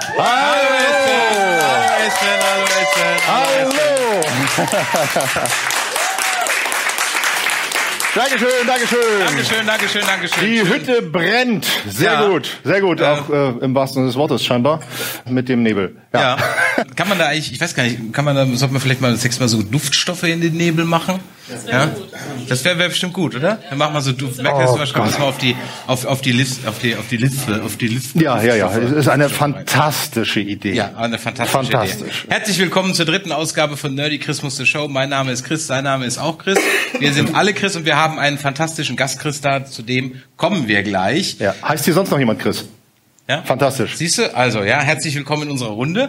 Dankeschön. Die Hütte brennt. Sehr gut. Auch im wahrsten Sinne des Wortes scheinbar. Mit dem Nebel. Ja. Kann man da eigentlich, ich weiß gar nicht, sollte man vielleicht mal das nächste Mal so Duftstoffe in den Nebel machen? Ja? Das wäre bestimmt gut, oder? Dann machen wir so Duft. Merkt ihr zum Beispiel, was wir auf die Liste. Ja. Es ist eine fantastische Idee. Ja, eine fantastische Idee. Herzlich willkommen zur 3. Ausgabe von Nerdy Christmas The Show. Mein Name ist Chris, sein Name ist auch Chris. Wir sind alle Chris und wir haben einen fantastischen Gast, Chris, da. Zu dem kommen wir gleich. Ja. Heißt hier sonst noch jemand Chris? Ja? Fantastisch. Siehst du? Also, ja, herzlich willkommen in unserer Runde.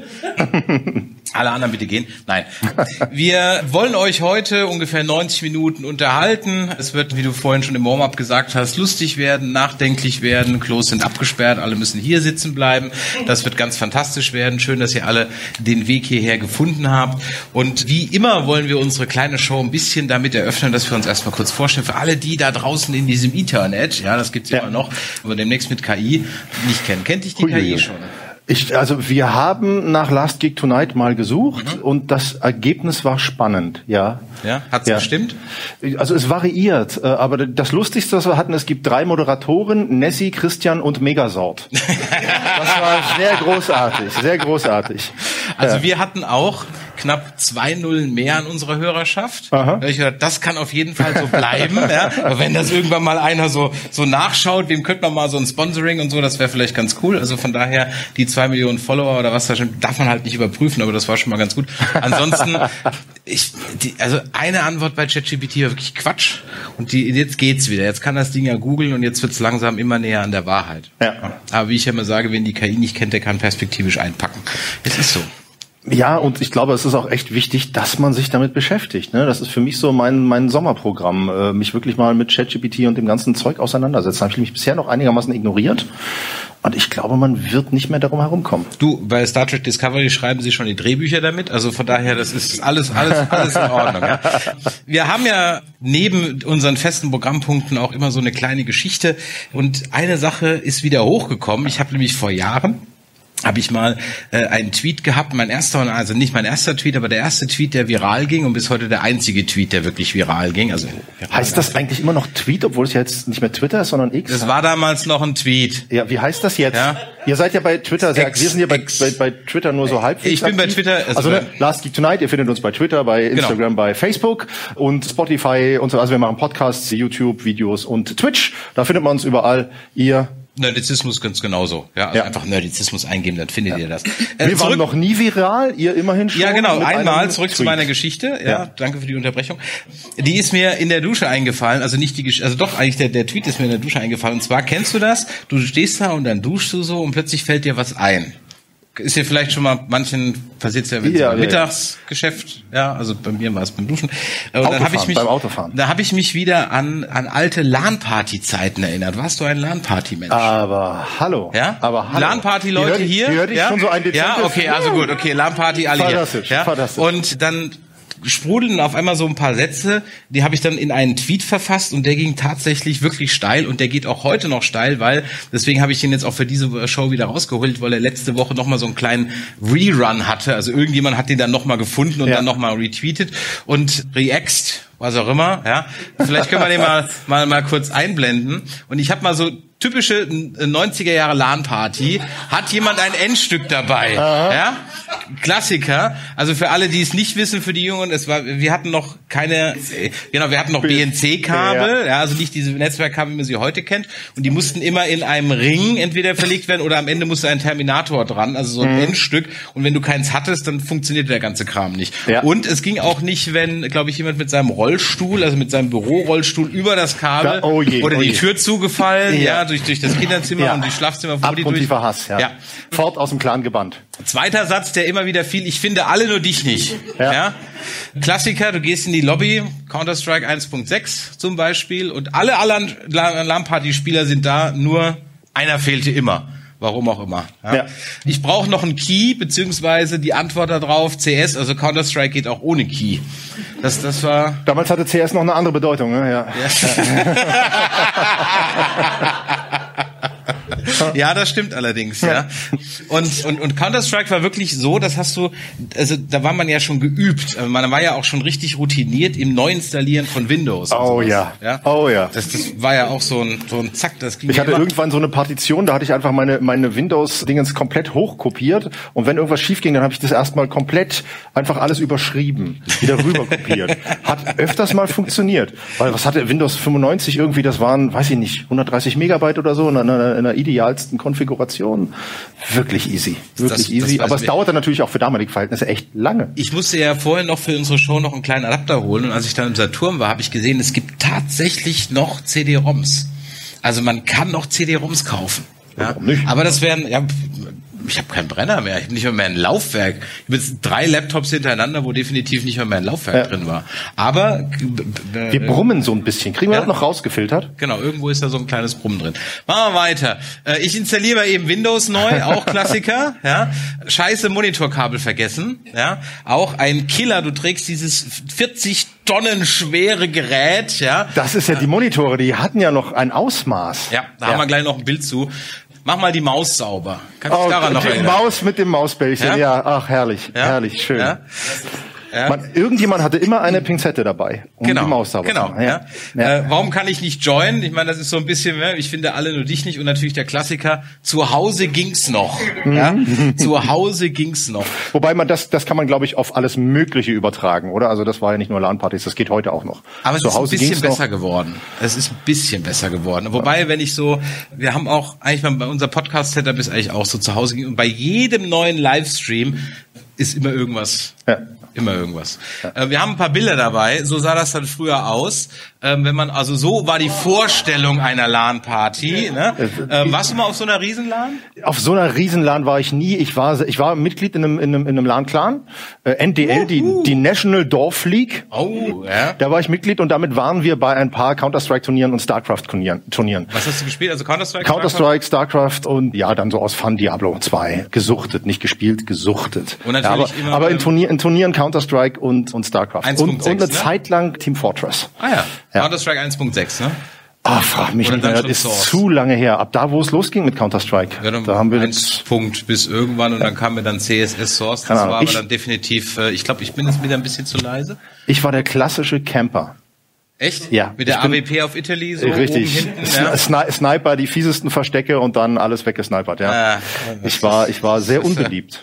Alle anderen bitte gehen. Nein. Wir wollen euch heute ungefähr 90 Minuten unterhalten. Es wird, wie du vorhin schon im Warm-up gesagt hast, lustig werden, nachdenklich werden. Klos sind abgesperrt, alle müssen hier sitzen bleiben. Das wird ganz fantastisch werden. Schön, dass ihr alle den Weg hierher gefunden habt. Und wie immer wollen wir unsere kleine Show ein bisschen damit eröffnen, dass wir uns erstmal kurz vorstellen. Für alle, die da draußen in diesem Internet, ja, das gibt's immer noch, aber demnächst mit KI nicht kennen. Kennt dich die KI schon? Wir haben nach Last Geek Tonight mal gesucht und das Ergebnis war spannend, ja. Ja, hat's gestimmt? Also es variiert, aber das Lustigste, was wir hatten, es gibt 3 Moderatoren, Nessie, Christian und Megasort. Das war sehr großartig. Also wir hatten auch knapp 2 Nullen mehr an unserer Hörerschaft. Da hab ich gedacht, das kann auf jeden Fall so bleiben. Ja? Aber wenn das irgendwann mal einer so nachschaut, wem könnte man mal so ein Sponsoring und so, das wäre vielleicht ganz cool. Also von daher, die 2 Millionen Follower oder was da schon, darf man halt nicht überprüfen, aber das war schon mal ganz gut. Ansonsten, also eine Antwort bei ChatGPT war wirklich Quatsch. Und jetzt geht's wieder. Jetzt kann das Ding ja googeln und jetzt wird's langsam immer näher an der Wahrheit. Ja. Aber wie ich ja immer sage, wen die KI nicht kennt, der kann perspektivisch einpacken. Es ist so. Ja, und ich glaube, es ist auch echt wichtig, dass man sich damit beschäftigt. Ne? Das ist für mich so mein Sommerprogramm, mich wirklich mal mit ChatGPT und dem ganzen Zeug auseinandersetzen. Habe ich mich bisher noch einigermaßen ignoriert. Und ich glaube, man wird nicht mehr darum herumkommen. Du, bei Star Trek Discovery schreiben sie schon die Drehbücher damit. Also von daher, das ist alles in Ordnung. Ja? Wir haben ja neben unseren festen Programmpunkten auch immer so eine kleine Geschichte. Und eine Sache ist wieder hochgekommen. Ich habe nämlich vor Jahren mal einen Tweet gehabt, also nicht mein erster Tweet, aber der erste Tweet, der viral ging und bis heute der einzige Tweet, der wirklich viral ging. Also heißt das eigentlich immer noch Tweet, obwohl es ja jetzt nicht mehr Twitter ist, sondern X? Das war damals noch ein Tweet. Ja, wie heißt das jetzt? Ja? Ihr seid ja bei Twitter, wir sind ja bei Twitter nur so halbwegs. Ich bin bei Twitter. Also Last Geek Tonight, ihr findet uns bei Twitter, bei Instagram, bei Facebook und Spotify und so. Also wir machen Podcasts, YouTube, Videos und Twitch. Da findet man uns überall. Nerdizismus ganz genauso. Ja, also einfach Nerdizismus eingeben, dann findet ihr das. Wir waren noch nie viral, ihr immerhin schon. Ja, genau. Einmal zurück zu meiner Geschichte. Ja, danke für die Unterbrechung. Die ist mir in der Dusche eingefallen. Also nicht eigentlich der Tweet ist mir in der Dusche eingefallen. Und zwar, kennst du das? Du stehst da und dann duschst du so und plötzlich fällt dir was ein. Ist dir vielleicht schon mal, manchen passiert es ja, wenn es beim Mittagsgeschäft, also bei mir war es beim Duschen. Und dann beim Autofahren. Da habe ich mich wieder an alte LAN-Party-Zeiten erinnert. Warst du ein LAN-Party-Mensch? Aber hallo. Ja? Aber hallo. LAN-Party-Leute hier? Hör ich schon so ein dezentes. Ja, okay, also gut, okay, LAN-Party alle fantastisch, hier. Ja? Fantastisch. Und dann sprudeln auf einmal so ein paar Sätze, die habe ich dann in einen Tweet verfasst und der ging tatsächlich wirklich steil und der geht auch heute noch steil, weil, deswegen habe ich ihn jetzt auch für diese Show wieder rausgeholt, weil er letzte Woche nochmal so einen kleinen Rerun hatte, also irgendjemand hat den dann nochmal gefunden und dann nochmal retweetet und reaxt, was auch immer, ja. Vielleicht können wir den mal kurz einblenden und ich habe mal so typische 90er Jahre LAN-Party, hat jemand ein Endstück dabei, ja? Klassiker. Also für alle, die es nicht wissen, für die Jungen, wir hatten noch BNC-Kabel, also nicht diese Netzwerkkabel, wie man sie heute kennt. Und die mussten immer in einem Ring entweder verlegt werden oder am Ende musste ein Terminator dran, also so ein Endstück. Und wenn du keins hattest, dann funktionierte der ganze Kram nicht. Ja. Und es ging auch nicht, wenn, glaube ich, jemand mit seinem Rollstuhl, also mit seinem Bürorollstuhl über das Kabel oder die Tür zugefallen, durch das Kinderzimmer und die Schlafzimmer, wo die durch. Abgrundtiefer Hass, ja. Fort aus dem Clan gebannt. Zweiter Satz, der immer wieder fiel, ich finde alle, nur dich nicht. Ja. Klassiker, du gehst in die Lobby, Counter-Strike 1.6 zum Beispiel, und alle LAN-Party-Spieler sind da, nur einer fehlte immer. Warum auch immer. Ja. Ich brauche noch einen Key, beziehungsweise die Antwort darauf, CS, also Counter-Strike geht auch ohne Key. Das war... Damals hatte CS noch eine andere Bedeutung, ne? Ja. Ja, das stimmt allerdings, ja. Und Counter-Strike war wirklich so, das hast du, also da war man ja schon geübt. Man war ja auch schon richtig routiniert im Neuinstallieren von Windows. Oh ja. Oh ja. Das war ja auch so ein Zack, das ging. Ich hatte irgendwann so eine Partition, da hatte ich einfach meine Windows-Dingens komplett hochkopiert und wenn irgendwas schief ging, dann habe ich das erstmal komplett einfach alles überschrieben, wieder rüber kopiert. Hat öfters mal funktioniert. Weil was hatte Windows 95 irgendwie, das waren, weiß ich nicht, 130 Megabyte oder so in einer idealsten Konfiguration. Wirklich easy. Wirklich easy. Aber es dauerte natürlich auch für damalige Verhältnisse echt lange. Ich musste ja vorher noch für unsere Show noch einen kleinen Adapter holen und als ich dann im Saturn war, habe ich gesehen, es gibt tatsächlich noch CD-ROMs. Also man kann noch CD-ROMs kaufen. Ja? Warum nicht? Aber das wären, ja, ich habe keinen Brenner mehr, ich habe nicht mehr ein Laufwerk. Ich habe jetzt 3 Laptops hintereinander, wo definitiv nicht mehr ein Laufwerk drin war. Aber wir brummen so ein bisschen. Kriegen wir das noch rausgefiltert? Genau, irgendwo ist da so ein kleines Brummen drin. Machen wir weiter. Ich installiere mal eben Windows neu, auch Klassiker. Ja, scheiße Monitorkabel vergessen. Ja, auch ein Killer. Du trägst dieses 40 Tonnen schwere Gerät. Ja, das ist ja die Monitore. Die hatten ja noch ein Ausmaß. Ja, da haben wir gleich noch ein Bild zu. Mach mal die Maus sauber. Kannst du dich daran noch erinnern? Die Maus mit dem Mausbällchen, ja. Ach, herrlich, herrlich, schön. Ja. Ja. Irgendjemand hatte immer eine Pinzette dabei, um die Maus sauber zu machen. Ja. Warum kann ich nicht joinen? Ich meine, das ist so ein bisschen, ich finde alle nur dich nicht und natürlich der Klassiker, zu Hause ging's noch. Ja? Zu Hause ging's noch. Wobei das kann man, glaube ich, auf alles Mögliche übertragen, oder? Also das war ja nicht nur LAN-Partys, das geht heute auch noch. Aber es ist ein bisschen besser geworden. Es ist ein bisschen besser geworden. Wobei, wenn ich so, wir haben auch, eigentlich bei unser Podcast-Setup ist eigentlich auch so zu Hause ging und bei jedem neuen Livestream ist immer irgendwas. Ja. Immer irgendwas. Ja. Wir haben ein paar Bilder dabei. So sah das dann früher aus. Wenn man, also so war die Vorstellung einer LAN-Party. Ne? Warst du mal auf so einer Riesen-LAN? Auf so einer Riesen-LAN war ich nie. Ich war Mitglied in einem LAN-Clan. NDL, die National Dorf League. Oh, ja. Da war ich Mitglied und damit waren wir bei ein paar Counter-Strike-Turnieren und StarCraft-Turnieren. Was hast du gespielt? Also Counter-Strike? Counter-Strike, StarCraft und ja, dann so aus Fun Diablo 2. Gesuchtet, nicht gespielt, gesuchtet. Und natürlich aber in Turnieren Counter-Strike und StarCraft. 1.6, und eine Zeit lang Team Fortress. Ah ja. Counter-Strike 1.6, ne? Ah, frag mich nicht mehr, das ist Source. Zu lange her. Ab da, wo es losging mit Counter-Strike. Ja, da haben wir 1 Punkt bis irgendwann und dann kam mir dann CSS Source. Das war aber dann definitiv, ich glaube, ich bin jetzt wieder ein bisschen zu leise. Ich war der klassische Camper. Echt? Ja. Mit der AWP auf Italy so richtig. Oben hinten, ja? Sniper, die fiesesten Verstecke und dann alles weggesnipert, ja. Ich war sehr unbeliebt.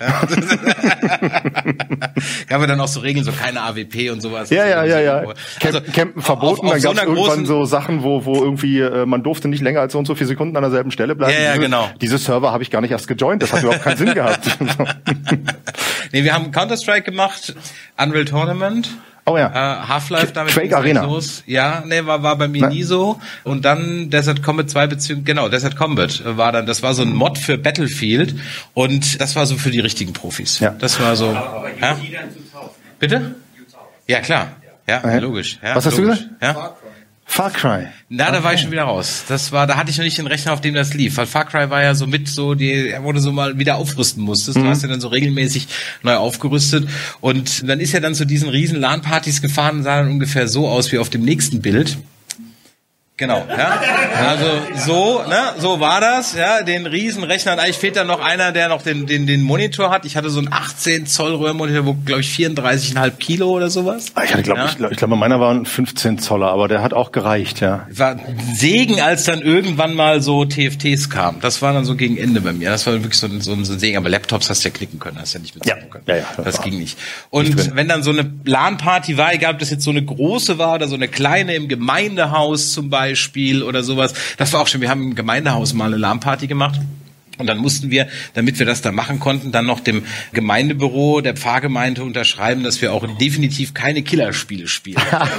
Kann man dann auch so regeln, so keine AWP und sowas. Ja. Also, Campen verboten, dann gab es irgendwann so Sachen, wo irgendwie man durfte nicht länger als so und so viele Sekunden an derselben Stelle bleiben. Ja, genau. Diese Server habe ich gar nicht erst gejoint, das hat überhaupt keinen Sinn gehabt. Nee, wir haben Counter-Strike gemacht, Unreal Tournament. Oh ja. Half-Life damit Quake Arena. Los. Ja, nee, war bei mir nie so. Und dann Desert Combat 2 Desert Combat war dann, das war so ein Mod für Battlefield und das war so für die richtigen Profis. Ja. Das war so. Ja? Bitte? Ja, klar. Ja, logisch. Ja, was hast du gesagt? Ja? Far Cry. Na, da war ich schon wieder raus. Da hatte ich noch nicht den Rechner, auf dem das lief. Weil Far Cry war ja so wo du so mal wieder aufrüsten musstest. Du hast ja dann so regelmäßig neu aufgerüstet. Und dann ist ja dann zu diesen riesen LAN-Partys gefahren und sah dann ungefähr so aus wie auf dem nächsten Bild. Genau, ja. Also so war das, ja, den Riesenrechner. Und eigentlich fehlt da noch einer, der noch den Monitor hat. Ich hatte so einen 18 Zoll Röhrenmonitor, wo glaube ich 34,5 Kilo oder sowas. Ich glaube, meiner war ein 15 Zoller, aber der hat auch gereicht, ja. War Segen, als dann irgendwann mal so TFTs kam. Das war dann so gegen Ende bei mir. Das war wirklich so ein Segen. Aber Laptops hast du ja klicken können, hast ja nicht mitzocken können. Ja, das ging nicht. Und wenn dann so eine LAN-Party war, egal ob das jetzt so eine große war oder so eine kleine im Gemeindehaus zum Beispiel oder sowas. Das war auch schön. Wir haben im Gemeindehaus mal eine LAN-Party gemacht. Und dann mussten wir, damit wir das da machen konnten, dann noch dem Gemeindebüro der Pfarrgemeinde unterschreiben, dass wir auch definitiv keine Killerspiele spielen.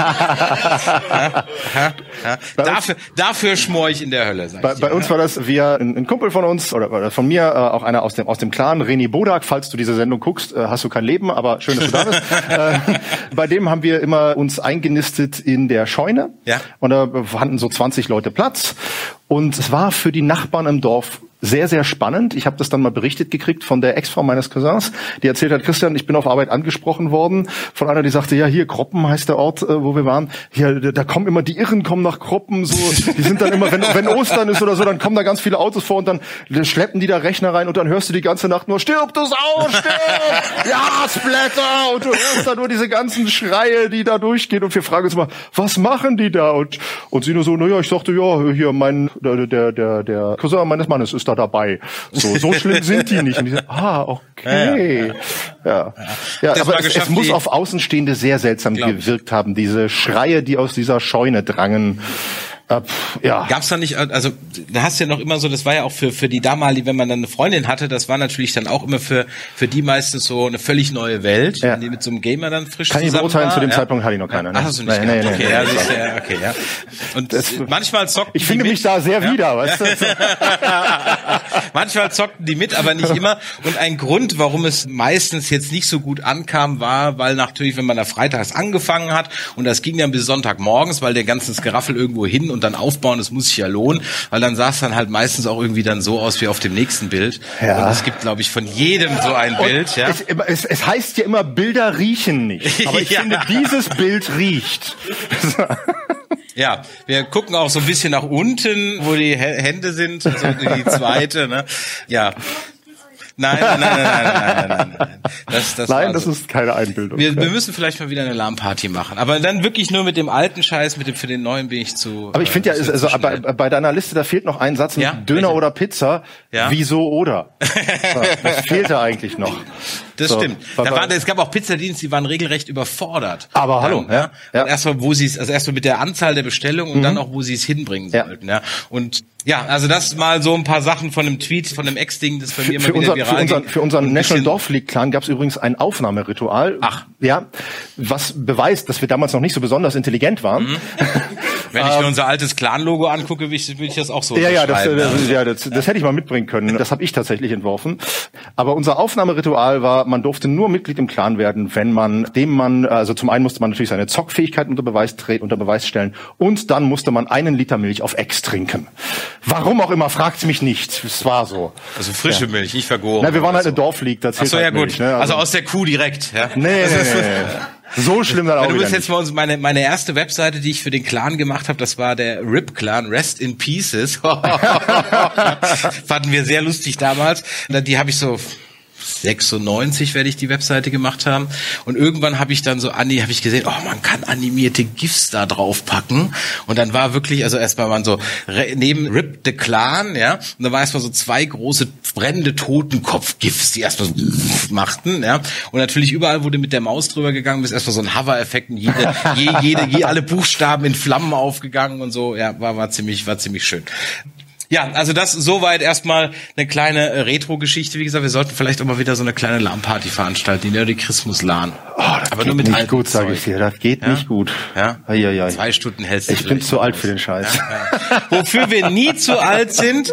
Dafür schmor ich in der Hölle. Bei uns war das ein Kumpel von uns oder von mir, auch einer aus dem Clan, René Bodak. Falls du diese Sendung guckst, hast du kein Leben, aber schön, dass du da bist. Bei dem haben wir immer uns eingenistet in der Scheune. Ja. Und da hatten so 20 Leute Platz. Und es war für die Nachbarn im Dorf sehr, sehr spannend. Ich habe das dann mal berichtet gekriegt von der Ex-Frau meines Cousins, die erzählt hat, Christian, ich bin auf Arbeit angesprochen worden von einer, die sagte, ja, hier Kroppen heißt der Ort, wo wir waren. Hier, da kommen immer die Irren kommen nach Kroppen, so, die sind dann immer, wenn Ostern ist oder so, dann kommen da ganz viele Autos vor und dann schleppen die da Rechner rein und dann hörst du die ganze Nacht nur, stirb du Sau, stirb! Ja, Splatter! Und du hörst da nur diese ganzen Schreie, die da durchgehen und wir fragen uns mal, was machen die da? Und sie nur so, naja, ich sagte, ja, hier, der Cousin meines Mannes ist da dabei. So schlimm sind die nicht. Und die sagen, okay. Ja, aber es muss auf Außenstehende sehr seltsam gewirkt haben, diese Schreie, die aus dieser Scheune drangen. Ja. Gab's da nicht, also da hast du ja noch immer so, das war ja auch für die damalige, wenn man dann eine Freundin hatte, das war natürlich dann auch immer für die meistens so eine völlig neue Welt, wenn die mit so einem Gamer dann frisch zusammen war. Kann ich beurteilen, zu dem Zeitpunkt hatte ich noch keiner. Ne? Ach, hast du nicht gehabt? Okay, ja, siehst du, ja, okay, ja. Und manchmal zockten ich finde mich da sehr wieder, weißt du? Manchmal zockten die mit, aber nicht immer. Und ein Grund, warum es meistens jetzt nicht so gut ankam, war, weil natürlich, wenn man da freitags angefangen hat und das ging dann bis Sonntagmorgens, weil der ganze Geraffel irgendwo hin und dann aufbauen, das muss sich ja lohnen, weil dann sah es dann halt meistens auch irgendwie dann so aus wie auf dem nächsten Bild. Ja. Und es gibt, glaube ich, von jedem so ein Bild. Ja. Es heißt ja immer, Bilder riechen nicht. Aber ich finde, dieses Bild riecht. Ja, wir gucken auch so ein bisschen nach unten, wo die Hände sind, also die zweite, ne? Ja. Nein. Das ist keine Einbildung. Wir müssen vielleicht mal wieder eine LAN-Party machen. Aber dann wirklich nur mit dem alten Scheiß, für den neuen bin ich zu. Aber ich finde ja, also bei deiner Liste, da fehlt noch ein Satz, Döner oder Pizza. Ja? Wieso oder? Das fehlte eigentlich noch. Das stimmt. Es gab auch Pizzadienste, die waren regelrecht überfordert. Aber hallo, ja. Erstmal, erstmal mit der Anzahl der Bestellungen und dann auch, wo sie es hinbringen sollten, ja. Und ja, also das mal so ein paar Sachen von einem Tweet, von einem Ex-Ding, das bei mir immer wieder viral ging. Für unseren National Dorfleague-Clan gab es übrigens ein Aufnahmeritual. Ach. Ja, was beweist, dass wir damals noch nicht so besonders intelligent waren. Mhm. Wenn ich mir unser altes Clan-Logo angucke, will ich das auch so das hätte ich mal mitbringen können. Das habe ich tatsächlich entworfen. Aber unser Aufnahmeritual war, man durfte nur Mitglied im Clan werden, wenn also zum einen musste man natürlich seine Zockfähigkeit unter Beweis stellen und dann musste man 1 Liter Milch auf Ex trinken. Warum auch immer, fragt's mich nicht. Es war so. Also frische Milch, nicht vergoren. Na, wir waren halt eine Dorfleague, da zählt ja, gut. Milch, ne? Also aus der Kuh direkt, ja? Nee. So schlimm dann auch Du wieder bist jetzt mal meine erste Webseite, die ich für den Clan gemacht habe, das war der RIP Clan, Rest in Pieces. Fanden wir sehr lustig damals. Die habe ich so 96 werde ich die Webseite gemacht haben und irgendwann habe ich dann gesehen, man kann animierte GIFs da drauf packen und dann war wirklich, also erstmal waren so neben Rip the Clan, ja, und dann war erstmal so 2 große brennende Totenkopf-GIFs, die erstmal so machten, ja, und natürlich überall, wo du mit der Maus drüber gegangen bist, erstmal so ein Hover-Effekt und alle Buchstaben in Flammen aufgegangen und so, ja, war ziemlich schön. Ja, also das soweit erstmal eine kleine Retro-Geschichte. Wie gesagt, wir sollten vielleicht auch mal wieder so eine kleine LAN-Party veranstalten, die Nerdy Christmas LAN. Aber nur mit nicht gut, sage ich dir. Das geht nicht gut. Ja? 2 Stunden hältst du. Ich bin zu alt für den Scheiß. Ja. Wofür wir nie zu alt sind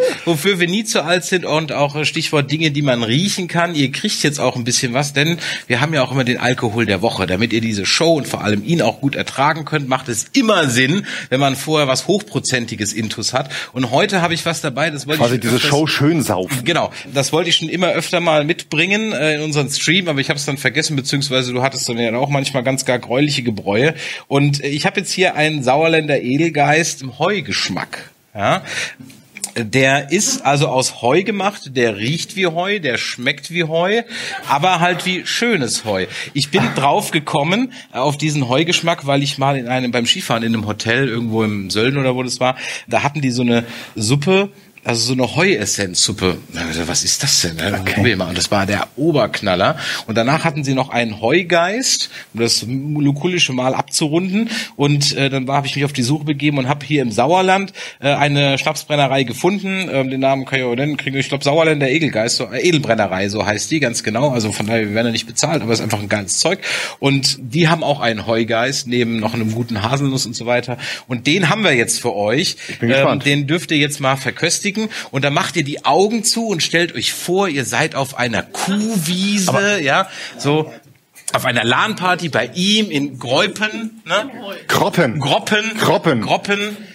und auch Stichwort Dinge, die man riechen kann. Ihr kriegt jetzt auch ein bisschen was, denn wir haben ja auch immer den Alkohol der Woche. Damit ihr diese Show und vor allem ihn auch gut ertragen könnt, macht es immer Sinn, wenn man vorher was Hochprozentiges Intus hat. Und heute habe ich was dabei, das wollte quasi diese Show schön saufen. Genau, das wollte ich schon immer öfter mal mitbringen in unseren Stream, aber ich habe es dann vergessen, beziehungsweise du hattest dann ja auch manchmal ganz gar gräuliche Gebräue. Und ich habe jetzt hier einen Sauerländer Edelgeist im Heugeschmack. Ja. Der ist also aus Heu gemacht, der riecht wie Heu, der schmeckt wie Heu, aber halt wie schönes Heu. Ich bin drauf gekommen auf diesen Heugeschmack, weil ich mal beim Skifahren in einem Hotel irgendwo im Sölden oder wo das war, da hatten die so eine Suppe, also so eine Heuessenzsuppe. Was ist das denn? Okay. Und das war der Oberknaller. Und danach hatten sie noch einen Heugeist, um das lukullische Mal abzurunden. Und dann habe ich mich auf die Suche begeben und habe hier im Sauerland eine Schnapsbrennerei gefunden. Den Namen kann ich auch nennen. Ich glaube Sauerländer Edelgeist, Edelbrennerei, so heißt die, ganz genau. Also von daher, wir werden ja nicht bezahlt, aber es ist einfach ein geiles Zeug. Und die haben auch einen Heugeist, neben noch einem guten Haselnuss und so weiter. Und den haben wir jetzt für euch. Ich bin gespannt. Den dürft ihr jetzt mal verköstigen. Und dann macht ihr die Augen zu und stellt euch vor, ihr seid auf einer Kuhwiese, so auf einer LAN-Party bei ihm in Greupen, ne? Groppen.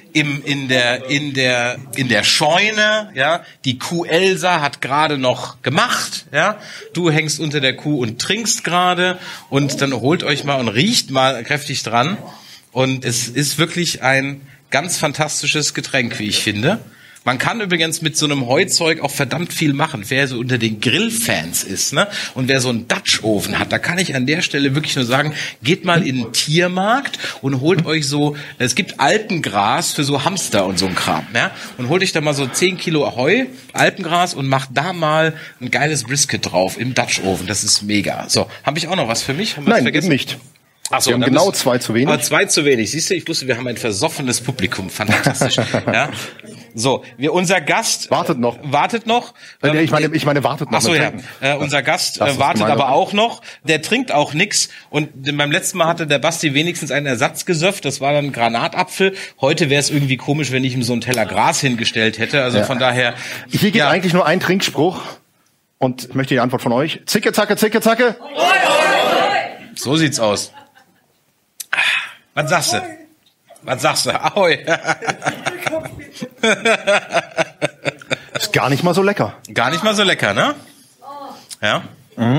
in der Scheune, ja, die Kuh Elsa hat gerade noch gemacht, ja, du hängst unter der Kuh und trinkst gerade und dann holt euch mal und riecht mal kräftig dran und es ist wirklich ein ganz fantastisches Getränk, wie ich finde. Man kann übrigens mit so einem Heuzeug auch verdammt viel machen. Wer so unter den Grillfans ist, ne, und wer so einen Dutch-Ofen hat, da kann ich an der Stelle wirklich nur sagen, geht mal in den Tiermarkt und holt euch so, es gibt Alpengras für so Hamster und so ein Kram, ja, und holt euch da mal so 10 Kilo Heu, Alpengras und macht da mal ein geiles Brisket drauf im Dutch-Ofen. Das ist mega. So, habe ich auch noch was für mich? Nein, vergessen? Nicht. Ach so, wir haben genau 2 zu wenig. 2 zu wenig. Siehst du, ich wusste, wir haben ein versoffenes Publikum. Fantastisch. Ja. So, unser Gast wartet noch. Ich meine, wartet noch. Ach so, ja. Unser Gast wartet aber auch noch. Der trinkt auch nix. Und beim letzten Mal hatte der Basti wenigstens einen Ersatz gesöfft. Das war dann Granatapfel. Heute wäre es irgendwie komisch, wenn ich ihm so einen Teller Gras hingestellt hätte. Also von daher. Hier geht eigentlich nur ein Trinkspruch. Und ich möchte die Antwort von euch. Zicke, zacke, zicke, zacke. So sieht's aus. Was sagst du? Ahoi. Ist gar nicht mal so lecker. Gar nicht mal so lecker, ne? Ja. Mhm.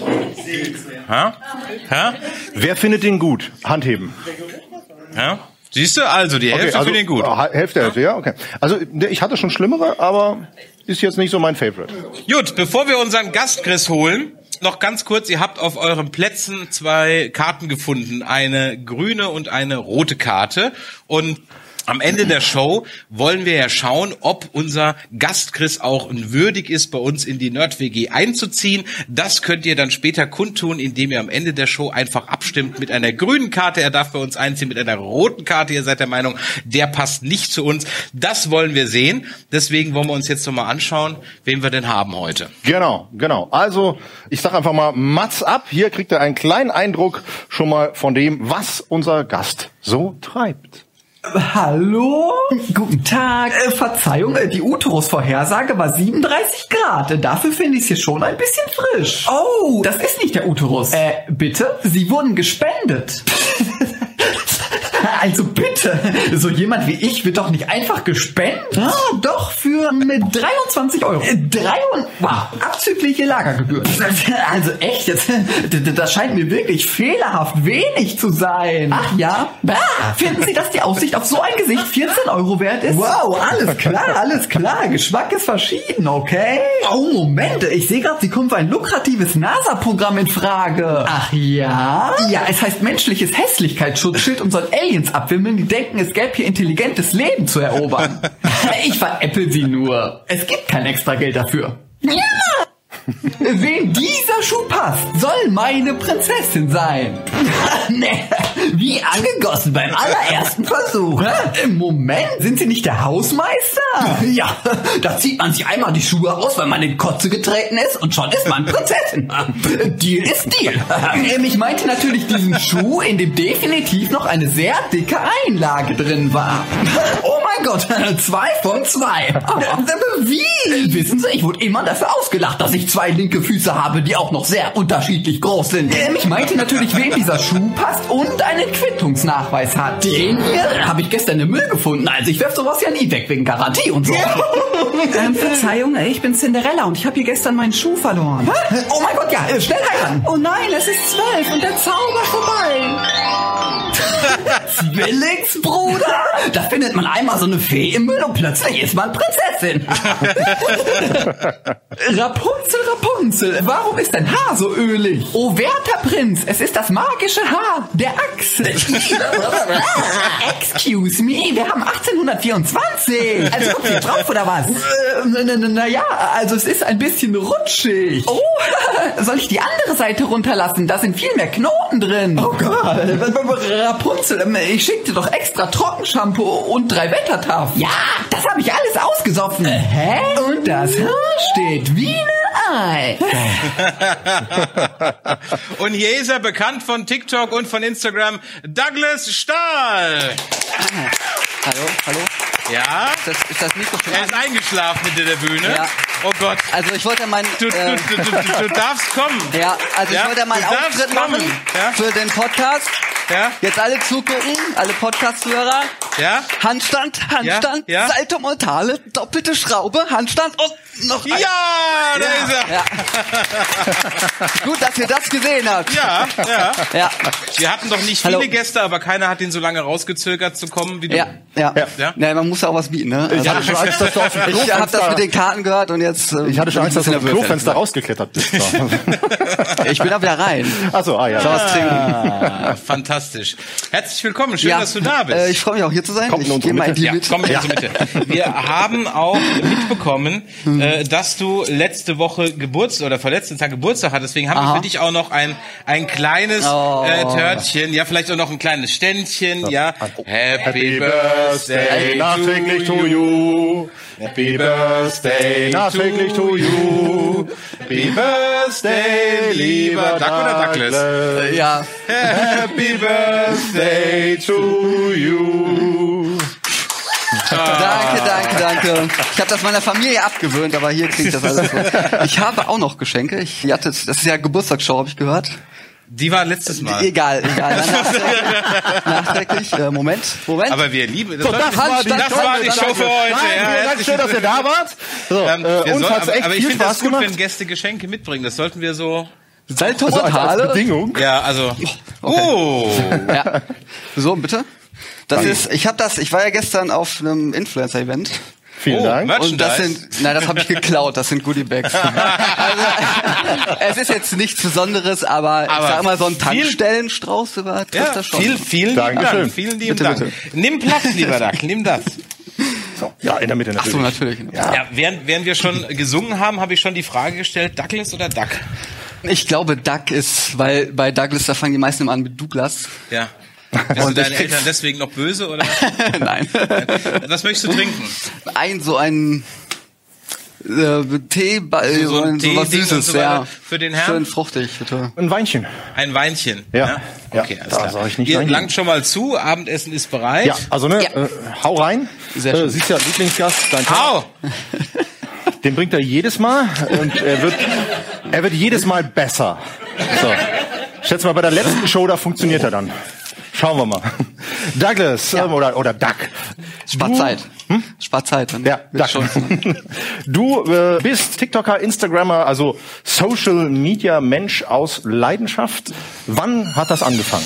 Ja? Wer findet den gut? Handheben. Ja. Siehst du, also die Hälfte findet den gut. Hälfte, ja, okay. Also ich hatte schon schlimmere, aber ist jetzt nicht so mein Favorite. Gut, bevor wir unseren Gast Chris holen, noch ganz kurz, ihr habt auf euren Plätzen 2 Karten gefunden, eine grüne und eine rote Karte und am Ende der Show wollen wir ja schauen, ob unser Gast Chris auch würdig ist, bei uns in die Nerd-WG einzuziehen. Das könnt ihr dann später kundtun, indem ihr am Ende der Show einfach abstimmt mit einer grünen Karte. Er darf bei uns einziehen mit einer roten Karte. Ihr seid der Meinung, der passt nicht zu uns. Das wollen wir sehen. Deswegen wollen wir uns jetzt nochmal anschauen, wen wir denn haben heute. Genau. Also, ich sag einfach mal Mats ab. Hier kriegt ihr einen kleinen Eindruck schon mal von dem, was unser Gast so treibt. Hallo? Guten Tag. Verzeihung, die Uterus-Vorhersage war 37 Grad. Dafür finde ich es hier schon ein bisschen frisch. Oh, das ist nicht der Uterus. Bitte? Sie wurden gespendet. Also bitte, so jemand wie ich wird doch nicht einfach gespendet. Ah, doch, für 23 €. Wow, abzügliche Lagergebühren. Also echt, jetzt, das scheint mir wirklich fehlerhaft wenig zu sein. Ach ja? Finden Sie, dass die Aussicht auf so ein Gesicht 14 € wert ist? Wow, alles klar. Geschmack ist verschieden, okay? Oh, Moment, ich sehe gerade, Sie kommen für ein lukratives NASA-Programm in Frage. Ach ja? Ja, es heißt menschliches Hässlichkeitsschutzschild und soll Aliens abwimmeln, die denken, es gäbe hier intelligentes Leben zu erobern. Ich veräpple sie nur. Es gibt kein extra Geld dafür. Ja! Wem dieser Schuh passt, soll meine Prinzessin sein. Nee, wie angegossen beim allerersten Versuch. Im Moment, sind Sie nicht der Hausmeister? Ja, da zieht man sich einmal die Schuhe aus, weil man in die Kotze getreten ist und schon ist man Prinzessin. Deal ist Deal. Ich meinte natürlich diesen Schuh, in dem definitiv noch eine sehr dicke Einlage drin war. Oh mein Gott, 2 von 2. Wie? Wissen Sie, ich wurde immer dafür ausgelacht, dass ich 2 linke Füße habe, die auch noch sehr unterschiedlich groß sind. Ich meinte natürlich, wem dieser Schuh passt und einen Quittungsnachweis hat. Den hier habe ich gestern im Müll gefunden. Also ich werf sowas ja nie weg, wegen Garantie und so. Verzeihung, ich bin Cinderella und ich habe hier gestern meinen Schuh verloren. Oh mein Gott, ja, schnell heiraten. Oh nein, es ist 12 und der Zauber vorbei. Zwillingsbruder? Da findet man einmal so eine Fee im Müll und plötzlich ist man Prinzessin. Rapunzel, warum ist dein Haar so ölig? Oh, werter Prinz, es ist das magische Haar der Achse. Excuse me, wir haben 1824. Also kommt ihr drauf oder was? Naja, also es ist ein bisschen rutschig. Oh, soll ich die andere Seite runterlassen? Da sind viel mehr Knoten drin. Oh Gott, Rapunzel, ich schickte doch extra Trockenshampoo und 3 Wettertaff. Ja, das habe ich alles ausgesoffen. Hä? Und das Haar steht wie eine Ei. Und hier ist er, bekannt von TikTok und von Instagram, Douglas Stahl. Hallo. Ja? Ist das Mikrofon? Er ist eingeschlafen hinter der Bühne. Ja. Oh Gott. Also ich wollte meinen... Du darfst kommen. Ja, also ich wollte meinen Auftritt machen für den Podcast. Ja? Jetzt alle zugucken, alle Podcast-Hörer. Ja? Handstand, Ja? Salto Mortale, doppelte Schraube, Handstand und noch ein. Ja, da ist er. Ja. Gut, dass ihr das gesehen habt. Ja. Ja. Wir hatten doch nicht viele Gäste, aber keiner hat ihn so lange rausgezögert zu kommen wie du. Ja. Ja? Ja, man muss ja auch was bieten, ne? Ich hatte schon Angst, dass du aus dem Ich habe das mit Klofenster... den Karten gehört und jetzt. Ich hatte schon Angst, dass du aus dem nervös, Klofenster rausgeklettert bist. Ich bin da wieder rein. Achso, ja. Was trinken. Fantastisch. Herzlich willkommen, schön, dass du da bist. Ich freue mich auch hier zu sein. Kommt in Ich unsere gehe mal in die Mitte. Mitte. Komm in unsere Mitte. Wir haben auch mitbekommen, dass du letzte Woche vorletzten Tag Geburtstag hattest. Deswegen haben wir für dich auch noch ein kleines Törtchen, ja, vielleicht auch noch ein kleines Ständchen, ja. Happy Birthday nachträglich to you. Happy Birthday nachträglich to you. Happy Birthday, lieber Duck oder Douglas? Ja. Happy Birthday to you. Danke. Ich habe das meiner Familie abgewöhnt, aber hier kriege ich das alles so. Ich habe auch noch Geschenke. Das ist ja Geburtstagsshow, habe ich gehört. Die war letztes Mal. Egal. Nachträglich. Moment. Aber wir lieben das. So, das war die Show für heute. Nein, schön, dass ihr da wart. So, uns hat's echt aber ich viel finde das Spaß gut, gemacht. wenn Gäste Geschenke mitbringen. Das sollten wir so. Salto Also als Mortale. Bedingung. Ja, also. Oh. Ja. So, bitte. Ich war ja gestern auf einem Influencer-Event. Vielen Dank. Und das habe ich geklaut, das sind Goodie-Bags. Also, es ist jetzt nichts Besonderes, aber ich sag mal, so ein Tankstellenstrauß trifft das schon. Vielen Dankeschön. lieben Dank. Nimm Platz, lieber Duck, nimm das. So, ja, in der Mitte natürlich. Ach so, natürlich. Ja, während wir schon gesungen haben, habe ich schon die Frage gestellt, Douglas oder Duck? Ich glaube, Duck ist, weil bei Douglas, da fangen die meisten immer an mit Douglas. Ja. Bist du deine Eltern deswegen noch böse, oder? Nein. Was möchtest du trinken? So ein Tee, so was Süßes, so ja. Für den Herrn? Schön fruchtig, bitte. Ein Weinchen. Ein Weinchen. Ja. Okay, Ja, alles da klar. sag ich nicht Ihr nein. langt schon mal zu, Abendessen ist bereit. Ja, also hau rein. Sehr schön. Siehst ja, Lieblingsgast, dein Hau! Den bringt er jedes Mal und er wird jedes Mal besser. So. Schätze mal, bei der letzten Show, da funktioniert er dann. Schauen wir mal. Douglas oder Duck. Spart Zeit. Spart Zeit. Dann Ja, wird's schon. Du bist TikToker, Instagrammer, also Social Media Mensch aus Leidenschaft. Wann hat das angefangen?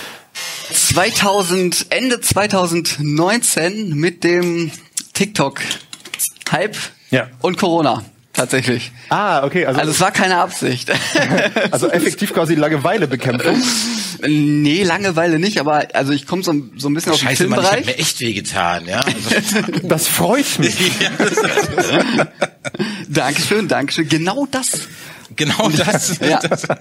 Ende 2019 mit dem TikTok-Hype und Corona. Tatsächlich. Ah, okay. Also es war keine Absicht. Also effektiv quasi Langeweile-Bekämpfung. Nee, Langeweile nicht, aber also ich komme so ein bisschen aus dem Scheiße, Mann, ich Filmbereich. hab mir echt wehgetan, ja. Also, Das freut mich. Dankeschön. Genau das. genau das. Ja.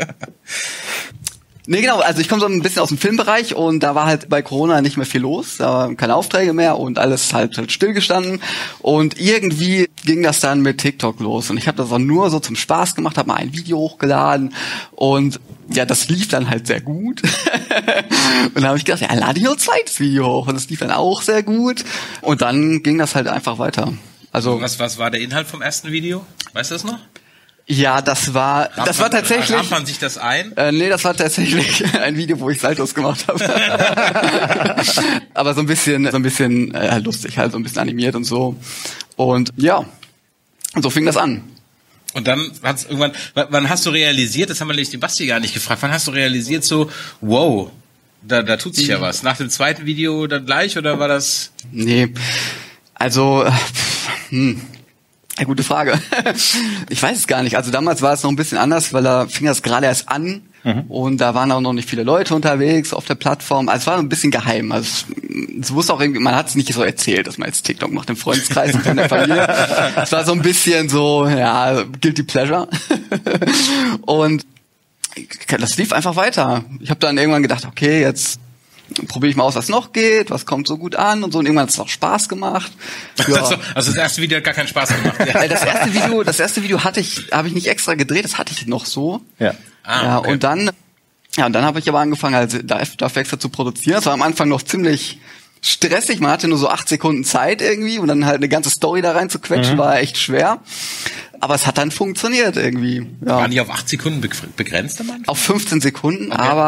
Nee, genau, also ich komme so ein bisschen aus dem Filmbereich und da war halt bei Corona nicht mehr viel los, da waren keine Aufträge mehr und alles halt stillgestanden und irgendwie ging das dann mit TikTok los und ich habe das auch nur so zum Spaß gemacht, habe mal ein Video hochgeladen und ja, das lief dann halt sehr gut und dann habe ich gedacht, ja, lade ich noch ein zweites Video hoch und das lief dann auch sehr gut und dann ging das halt einfach weiter. Also Was war der Inhalt vom ersten Video? Weißt du das noch? ja, das war tatsächlich. Rahmt man sich das ein? Nee, das war tatsächlich ein Video, wo ich Saltos gemacht habe. Aber so ein bisschen lustig, halt so ein bisschen animiert und so. Und ja, und so fing das an. Und dann hat's irgendwann, wann hast du realisiert, das haben wir nämlich den Basti gar nicht gefragt, wann hast du realisiert so, wow, da tut sich ja was. Nach dem zweiten Video dann gleich oder war das? Nee, also, ja, gute Frage. Ich weiß es gar nicht. Also damals war es noch ein bisschen anders, weil da fing das gerade erst an und da waren auch noch nicht viele Leute unterwegs auf der Plattform. Also es war ein bisschen geheim. Also es wusste auch irgendwie, man hat es nicht so erzählt, dass man jetzt TikTok macht im Freundeskreis und in der Familie. Es war so ein bisschen so, ja, guilty pleasure. Und das lief einfach weiter. Ich habe dann irgendwann gedacht, okay, jetzt probiere ich mal aus, was noch geht, was kommt so gut an und so. Und irgendwann hat es auch Spaß gemacht. Ja. Also das erste Video hat gar keinen Spaß gemacht. Ja. Das erste Video habe ich nicht extra gedreht, das hatte ich noch so. Ja. Okay. Und dann habe ich aber angefangen, also dafür extra zu produzieren. Das war am Anfang noch ziemlich stressig. Man hatte nur so 8 Sekunden Zeit irgendwie und dann halt eine ganze Story da rein zu quetschen, war echt schwer. Aber es hat dann funktioniert irgendwie. Ja. War nicht auf 8 Sekunden begrenzt am Anfang? Auf 15 Sekunden, aber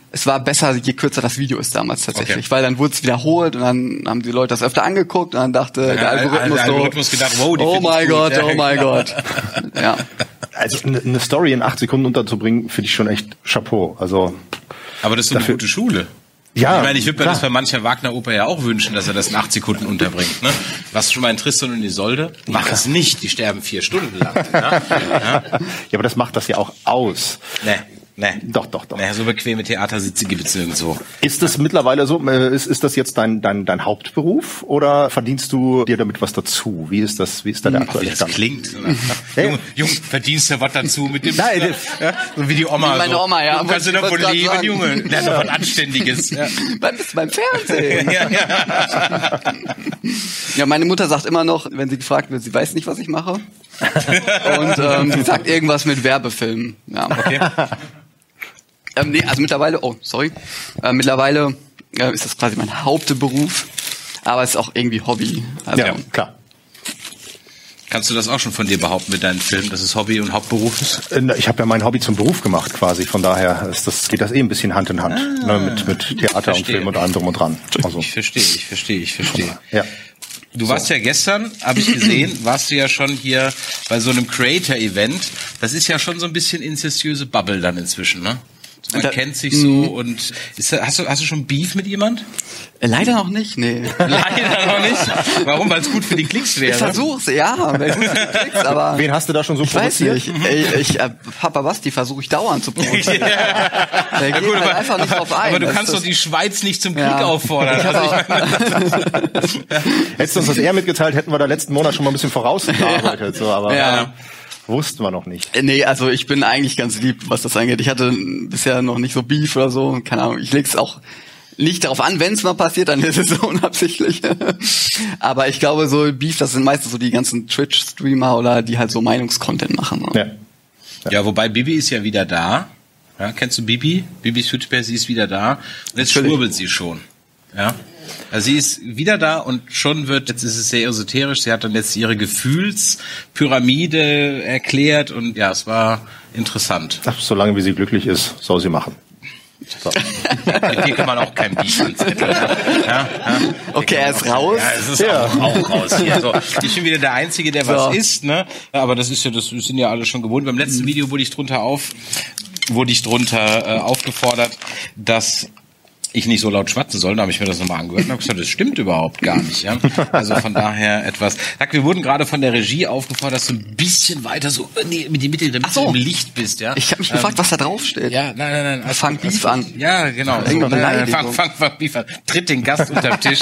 Es war besser, je kürzer das Video ist damals tatsächlich, Okay. weil dann wurde es wiederholt und dann haben die Leute das öfter angeguckt und dann dachte der Algorithmus gedacht, wow, die oh finden mein es gut. Gott, Ja, oh mein genau. Gott. Ja. Also eine Story in 8 Sekunden unterzubringen, finde ich schon echt Chapeau. Also Aber das ist so eine gute Schule. ja, Ich meine, ich würde mir klar. das bei mancher Wagner-Oper ja auch wünschen, dass er das in 8 Sekunden unterbringt. Ne? Was schon mal in Tristan und Isolde? Mach es nicht, die sterben 4 Stunden lang. Ja? Ja, aber das macht das ja auch aus. Nee. Doch. Naja, so bequeme Theatersitze gibt es nirgendwo. Ist das mittlerweile so, ist das jetzt dein Hauptberuf oder verdienst du dir damit was dazu? Wie ist da der Wie aktuelle das Stand? klingt. Ja. Junge, verdienst du was dazu mit dem... Nein, ja? So wie die Oma. Wie meine so. Oma, ja. Du kannst du doch Wollte wohl grad leben, sagen. Junge. Lern doch was Anständiges. Ja. Beim Fernsehen. Ja. Ja, meine Mutter sagt immer noch, wenn sie gefragt wird, sie weiß nicht, was ich mache. Und sie sagt irgendwas mit Werbefilmen. Ja. Okay. Nee, also mittlerweile, mittlerweile ist das quasi mein Hauptberuf, aber es ist auch irgendwie Hobby. Also, Ja, klar. Kannst du das auch schon von dir behaupten mit deinen Filmen, dass es Hobby und Hauptberuf ist? Ich habe ja mein Hobby zum Beruf gemacht quasi, von daher geht das ein bisschen Hand in Hand mit Theater und verstehe. Film und allem drum und dran. Also, Ich verstehe. ja. Du warst ja gestern, habe ich gesehen, warst du ja schon hier bei so einem Creator-Event. Das ist ja schon so ein bisschen inzestiöse Bubble dann inzwischen, ne? Man kennt sich so und hast du schon Beef mit jemand? Leider noch nicht, nee. Leider noch nicht. Warum? Weil es gut für die Klicks wäre. Ich versuch's, ja, wäre gut für die Klicks, aber Wen hast du da schon so ich weiß provoziert? nicht. Papa Basti versuche ich dauernd zu provozieren. Der geht gut, halt einfach nicht drauf ein. aber du Das kannst ist- doch die Schweiz nicht zum Krieg Ja. auffordern. Ich hab Also Hättest du uns das eher mitgeteilt, hätten wir da letzten Monat schon mal ein bisschen vorausgearbeitet. So, aber Ja. wussten wir noch nicht. Nee, also ich bin eigentlich ganz lieb, was das angeht. Ich hatte bisher noch nicht so Beef oder so. Keine Ahnung, ich leg's auch nicht darauf an, wenn es mal passiert, dann ist es so unabsichtlich. Aber ich glaube, so Beef, das sind meistens so die ganzen Twitch-Streamer oder die halt so Meinungscontent machen. Ne? Ja. Ja, wobei Bibi ist ja wieder da. Ja, kennst du Bibi? Bibi Switchbear, sie ist wieder da. Und jetzt Natürlich. schwurbelt sie schon. Ja. Also sie ist wieder da und schon jetzt ist es sehr esoterisch. Sie hat dann jetzt ihre Gefühlspyramide erklärt und ja, es war interessant. Ach, solange wie sie glücklich ist, soll sie machen. So. Mit dir kann man auch kein Beef anzetteln. Ja. Okay, er ist raus. Ja, es ist Ja. auch raus hier. So, ich bin wieder der Einzige, der So. was isst, ne? Aber das sind ja alle schon gewohnt. Beim letzten Video wurde ich drunter aufgefordert, dass ich nicht so laut schwatzen soll. Da habe ich mir das nochmal angehört und habe gesagt, das stimmt überhaupt gar nicht. Ja? Also von daher etwas. Sag, wir wurden gerade von der Regie aufgefordert, dass du ein bisschen weiter so in die Mitte, damit Ach so. du im Licht bist. Ja? Ich habe mich gefragt, was da drauf steht. Ja, nein. Also, Fang Beef an. Ja, genau. Irgendeine Beleidigung. Fang Beef an. Tritt den Gast unterm Tisch.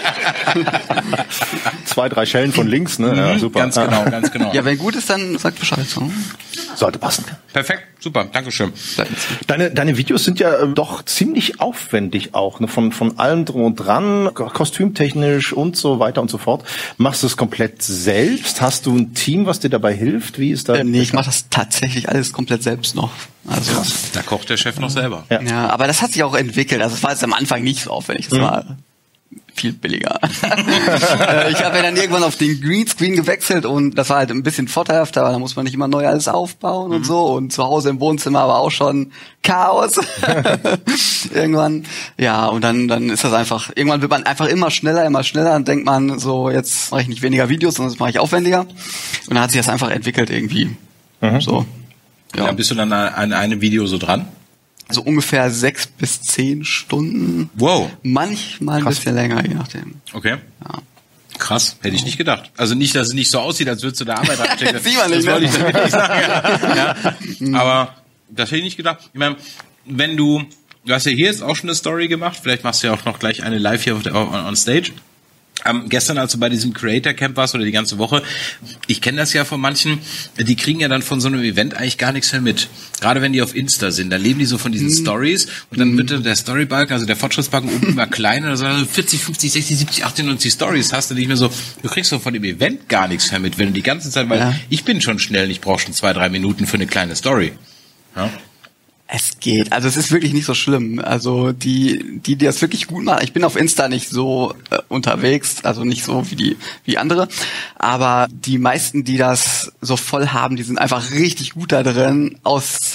2, 3 Schellen von links, ne? Ja, super. Ganz genau. Ja, wenn gut ist, dann sag Bescheid. So. Sollte passen. Perfekt, super, Dankeschön. Deine Videos sind ja doch ziemlich aufwendig auch, ne? Von allem drum und dran, kostümtechnisch und so weiter und so fort. Machst du es komplett selbst? Hast du ein Team, was dir dabei hilft? Wie ist da? Nee, ich mache das tatsächlich alles komplett selbst noch. Also, Da kocht der Chef noch selber. Ja. ja, aber das hat sich auch entwickelt. Also es war jetzt am Anfang nicht so aufwendig. Es war viel billiger. Ich habe ja dann irgendwann auf den Greenscreen gewechselt und das war halt ein bisschen vorteilhafter, weil da muss man nicht immer neu alles aufbauen und so. Und zu Hause im Wohnzimmer war auch schon Chaos. Irgendwann. Ja, und dann ist das einfach, irgendwann wird man einfach immer schneller, dann denkt man so, jetzt mache ich nicht weniger Videos, sondern das mache ich aufwendiger. Und dann hat sich das einfach entwickelt irgendwie. So. Ja. Bist du dann an einem Video so dran? So ungefähr 6 bis 10 Stunden. Wow. Manchmal ein bisschen länger, je nachdem. Okay. Ja. Krass, hätte ich nicht gedacht. Also nicht, dass es nicht so aussieht, als würdest du da Arbeit reinstecken. Sieht man nicht, das wollte ne? ich damit nicht sagen. Ja. Aber das hätte ich nicht gedacht. Ich meine, wenn du hast ja hier jetzt auch schon eine Story gemacht, vielleicht machst du ja auch noch gleich eine live hier on stage. Gestern, als du bei diesem Creator Camp warst oder die ganze Woche, ich kenne das ja von manchen, die kriegen ja dann von so einem Event eigentlich gar nichts mehr mit. Gerade wenn die auf Insta sind, dann leben die so von diesen Stories und dann wird der Storybalken, also der Fortschrittsbalken oben immer kleiner, also 40, 50, 60, 70, 80, 90 Stories hast du nicht mehr so, du kriegst so von dem Event gar nichts mehr mit, wenn du die ganze Zeit, weil ich bin schon schnell, ich brauche schon 2-3 Minuten für eine kleine Story. Ja? Es geht. Also es ist wirklich nicht so schlimm. Also die das wirklich gut machen. Ich bin auf Insta nicht so unterwegs, also nicht so wie andere. Aber die meisten, die das so voll haben, die sind einfach richtig gut da drin, aus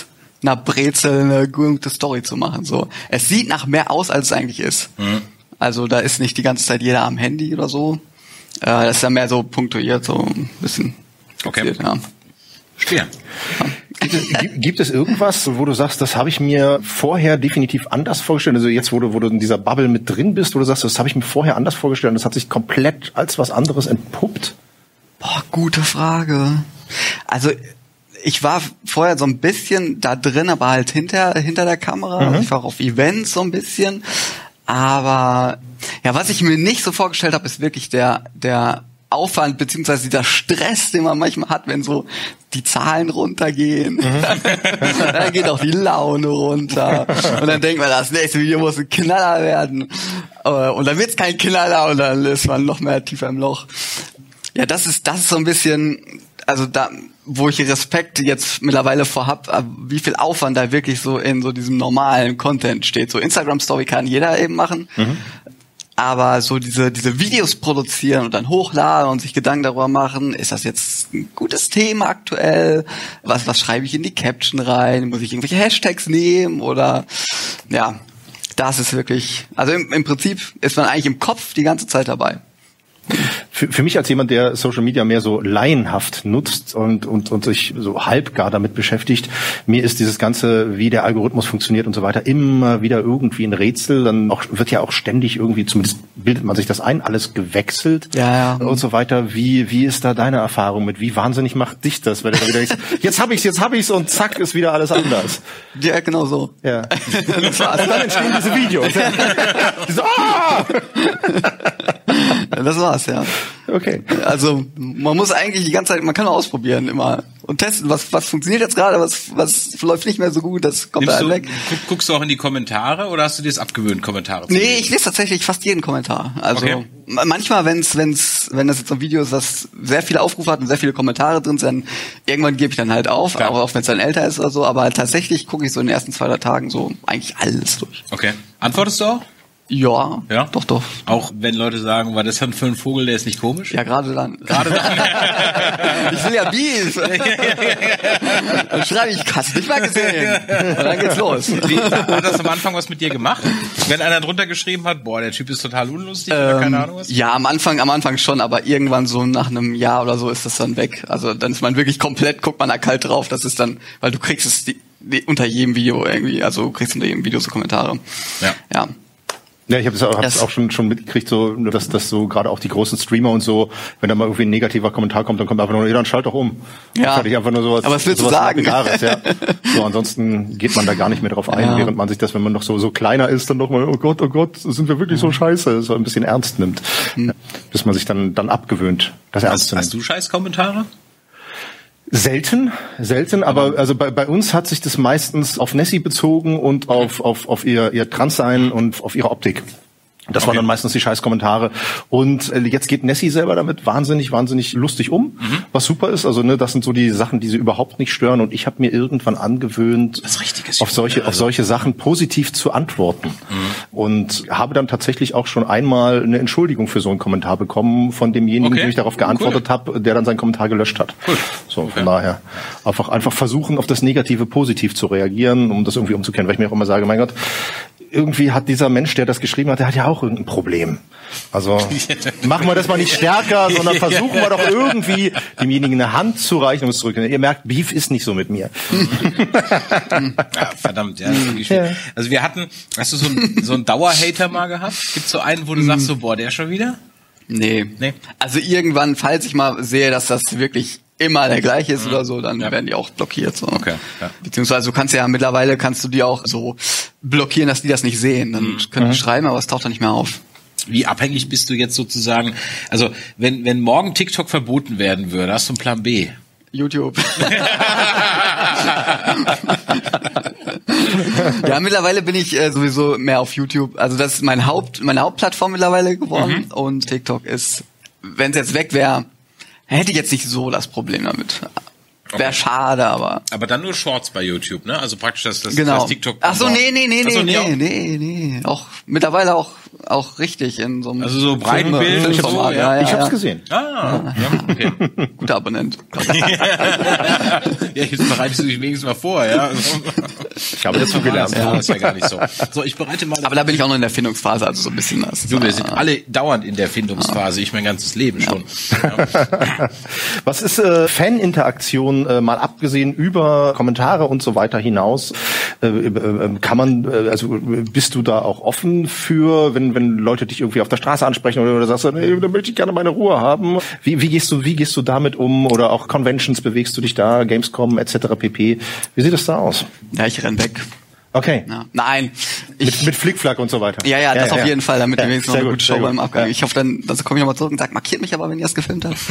einer Brezel eine gute Story zu machen. So, es sieht nach mehr aus, als es eigentlich ist. Also da ist nicht die ganze Zeit jeder am Handy oder so. Das ist ja mehr so punktuiert, so ein bisschen. Okay. Ja. Schwer. Gibt es irgendwas, wo du sagst, das habe ich mir vorher definitiv anders vorgestellt? Also jetzt, wo du in dieser Bubble mit drin bist, wo du sagst, das habe ich mir vorher anders vorgestellt und das hat sich komplett als was anderes entpuppt? Boah, gute Frage. Also ich war vorher so ein bisschen da drin, aber halt hinter der Kamera. Also ich war auch auf Events so ein bisschen. Aber ja, was ich mir nicht so vorgestellt habe, ist wirklich der Aufwand beziehungsweise dieser Stress, den man manchmal hat, wenn so die Zahlen runtergehen. Dann geht auch die Laune runter. Und dann denkt man, das nächste Video muss ein Knaller werden. Und dann wird's kein Knaller und dann ist man noch mehr tiefer im Loch. Ja, das ist so ein bisschen, also da, wo ich Respekt jetzt mittlerweile vor hab, wie viel Aufwand da wirklich so in so diesem normalen Content steht. So Instagram-Story kann jeder eben machen. Aber so diese Videos produzieren und dann hochladen und sich Gedanken darüber machen, ist das jetzt ein gutes Thema aktuell? Was schreibe ich in die Caption rein? Muss ich irgendwelche Hashtags nehmen? Oder, ja, das ist wirklich, also im Prinzip ist man eigentlich im Kopf die ganze Zeit dabei. Für mich als jemand, der Social Media mehr so laienhaft nutzt und sich so halbgar damit beschäftigt, mir ist dieses Ganze, wie der Algorithmus funktioniert und so weiter, immer wieder irgendwie ein Rätsel. Dann wird ja auch ständig irgendwie, zumindest bildet man sich das ein, alles gewechselt und so weiter. Wie ist da deine Erfahrung mit? Wie wahnsinnig macht dich das, wenn du da wieder denkst, jetzt hab ich's und zack, ist wieder alles anders. Ja, genau so. Ja. Und dann entstehen diese Videos. Das war's, ja. Okay. Also man muss eigentlich die ganze Zeit, man kann auch ausprobieren immer und testen, was funktioniert jetzt gerade, was läuft nicht mehr so gut, das kommt da weg. Guckst du auch in die Kommentare oder hast du dir das abgewöhnt, Kommentare zu lesen? Nee, ich lese tatsächlich fast jeden Kommentar. Also manchmal, wenn das jetzt so ein Video ist, was sehr viele Aufrufe hat und sehr viele Kommentare drin sind, irgendwann gebe ich dann halt auf, auch wenn es dann älter ist oder so, aber tatsächlich gucke ich so in den ersten 2-3 Tagen so eigentlich alles durch. Okay. Antwortest du auch? Ja, doch. Auch wenn Leute sagen, was ist das für ein Vogel, der ist nicht komisch? Ja, gerade dann. Ich will ja Beef. Dann schreibe ich, hast du nicht mal gesehen. Und dann geht's los. Hat das am Anfang was mit dir gemacht? Wenn einer drunter geschrieben hat, boah, der Typ ist total unlustig oder keine Ahnung was? Ja, am Anfang schon, aber irgendwann so nach einem Jahr oder so ist das dann weg. Also dann ist man wirklich komplett, guckt man da kalt drauf. Das ist dann, weil du kriegst es unter jedem Video irgendwie, also du kriegst unter jedem Video so Kommentare. Ja. Ja, ich habe es auch schon mitgekriegt, so dass so gerade auch die großen Streamer und so, wenn da mal irgendwie ein negativer Kommentar kommt, dann kommt einfach nur, dann schalt doch um. Ja. Fertig, einfach nur sowas. Aber was willst du sagen? Lapidares, ja. So, ansonsten geht man da gar nicht mehr drauf ein, während man sich das, wenn man noch so kleiner ist, dann doch mal, oh Gott, sind wir wirklich so scheiße, so ein bisschen ernst nimmt. Bis man sich dann abgewöhnt, das ernst zu nehmen. Hast du scheiß Kommentare? Selten, aber also bei uns hat sich das meistens auf Nessie bezogen und auf ihr Transsein und auf ihre Optik. Das waren dann meistens die Scheißkommentare. Und jetzt geht Nessie selber damit wahnsinnig lustig um, was super ist. Also das sind so die Sachen, die sie überhaupt nicht stören. Und ich habe mir irgendwann angewöhnt, auf solche Sachen positiv zu antworten. Und habe dann tatsächlich auch schon einmal eine Entschuldigung für so einen Kommentar bekommen von demjenigen, dem ich darauf geantwortet habe, der dann seinen Kommentar gelöscht hat. So, von daher einfach versuchen, auf das Negative positiv zu reagieren, um das irgendwie umzukehren. Weil ich mir auch immer sage, mein Gott, irgendwie hat dieser Mensch, der das geschrieben hat, der hat ja auch irgendein Problem. Also machen wir das mal nicht stärker, sondern versuchen wir doch irgendwie demjenigen eine Hand zu reichen, um es zurückzunehmen. Ihr merkt, Beef ist nicht so mit mir. Ja, verdammt, ja. Also hast du so einen Dauerhater mal gehabt? Gibt's so einen, wo du sagst so, boah, der schon wieder? Nee. Also irgendwann, falls ich mal sehe, dass das wirklich immer der gleiche ist oder so, dann werden die auch blockiert. So. Okay. Ja. Beziehungsweise mittlerweile kannst du die auch so blockieren, dass die das nicht sehen. Dann können die schreiben, aber es taucht dann nicht mehr auf. Wie abhängig bist du jetzt sozusagen? Also wenn morgen TikTok verboten werden würde, hast du einen Plan B? YouTube. Ja, mittlerweile bin ich sowieso mehr auf YouTube. Also das ist meine Hauptplattform mittlerweile geworden. Und TikTok ist, wenn es jetzt weg wäre, hätte ich jetzt nicht so das Problem damit. Wäre schade, aber... Aber dann nur Shorts bei YouTube, ne? Also praktisch das Genau. TikTok. Ach so, nee. nee. Auch mittlerweile auch richtig in so einem... Also so Breitenbild. Filmformat. Ja. Ich hab's gesehen. Ja, okay. Guter Abonnent. Ja, jetzt bereitest du dich wenigstens mal vor, ja. Ich habe dazu gelernt. Ja, das ist ja gar nicht so. So, ich bereite mal... Aber da bin ich auch noch in der Findungsphase, also so ein bisschen das. Du, wir sind alle dauernd in der Findungsphase, ich mein ganzes Leben schon. Ja. Was ist Faninteraktion, mal abgesehen über Kommentare und so weiter hinaus? Kann man, also bist du da auch offen für, wenn Leute dich irgendwie auf der Straße ansprechen oder sagst du, nee, da möchte ich gerne meine Ruhe haben? Wie gehst du damit um? Oder auch Conventions, bewegst du dich da, Gamescom etc. pp. Wie sieht es da aus? Ja, ich renn weg. Okay. Ja. Nein. Mit Flickflack und so weiter. Ja, das auf jeden Fall, damit ihr wenigstens noch eine gute Show beim Abgang. Ja. Ich hoffe dann, also komme ich nochmal zurück und sage, markiert mich aber, wenn ihr das gefilmt habt.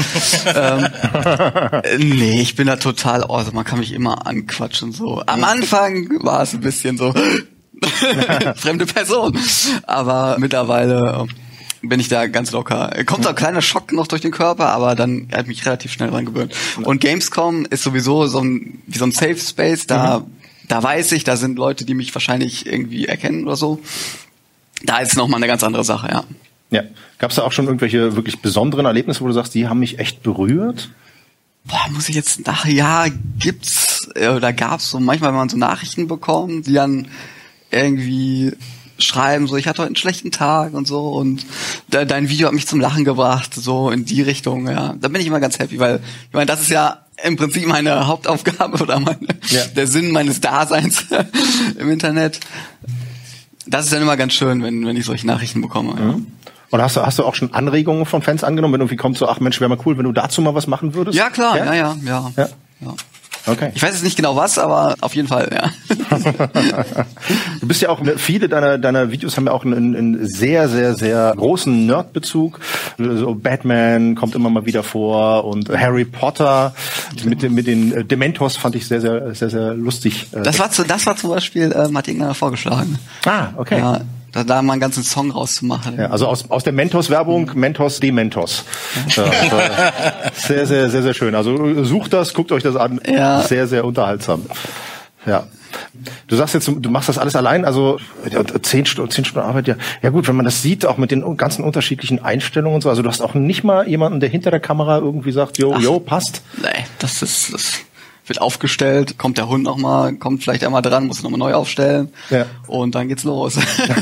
Nee, ich bin da total, also man kann mich immer anquatschen so. Am Anfang war es ein bisschen so, fremde Person. Aber mittlerweile bin ich da ganz locker. Kommt ein kleiner Schock noch durch den Körper, aber dann hat mich relativ schnell dran gewöhnt. Und Gamescom ist sowieso wie so ein Safe Space, da weiß ich, da sind Leute, die mich wahrscheinlich irgendwie erkennen oder so. Da ist nochmal eine ganz andere Sache, ja. Ja. Gab es da auch schon irgendwelche wirklich besonderen Erlebnisse, wo du sagst, die haben mich echt berührt? Boah, muss ich jetzt gibt's oder gab's so manchmal, wenn man so Nachrichten bekommt, die dann irgendwie schreiben, so ich hatte heute einen schlechten Tag und so und dein Video hat mich zum Lachen gebracht, so in die Richtung, ja. Da bin ich immer ganz happy, weil ich meine, das ist ja im Prinzip meine Hauptaufgabe oder der Sinn meines Daseins im Internet. Das ist dann immer ganz schön, wenn ich solche Nachrichten bekomme. Ja. Und hast du auch schon Anregungen von Fans angenommen, wenn irgendwie kommt so, ach Mensch, wäre mal cool, wenn du dazu mal was machen würdest? Ja, klar, ja. Okay. Ich weiß jetzt nicht genau was, aber auf jeden Fall, ja. Du bist ja auch, viele deiner Videos haben ja auch einen sehr, sehr, sehr großen Nerd-Bezug. So Batman kommt immer mal wieder vor und Harry Potter mit den Dementors fand ich sehr, sehr, sehr, sehr lustig. Das war zum Beispiel, hat irgendeiner vorgeschlagen. Ah, okay. Ja. Da mal einen ganzen Song rauszumachen. Ja, also aus der Mentos-Werbung, Mentos, Dementos. Ja, sehr, sehr, sehr, sehr schön. Also sucht das, guckt euch das an. Ja. Sehr, sehr unterhaltsam. Ja. Du sagst jetzt, du machst das alles allein, also 10 Stunden Arbeit, ja. Ja gut, wenn man das sieht, auch mit den ganzen unterschiedlichen Einstellungen und so, also du hast auch nicht mal jemanden, der hinter der Kamera irgendwie sagt, jo, passt. Nee, das wird aufgestellt, kommt der Hund nochmal, kommt vielleicht einmal dran, muss nochmal neu aufstellen und dann geht's los.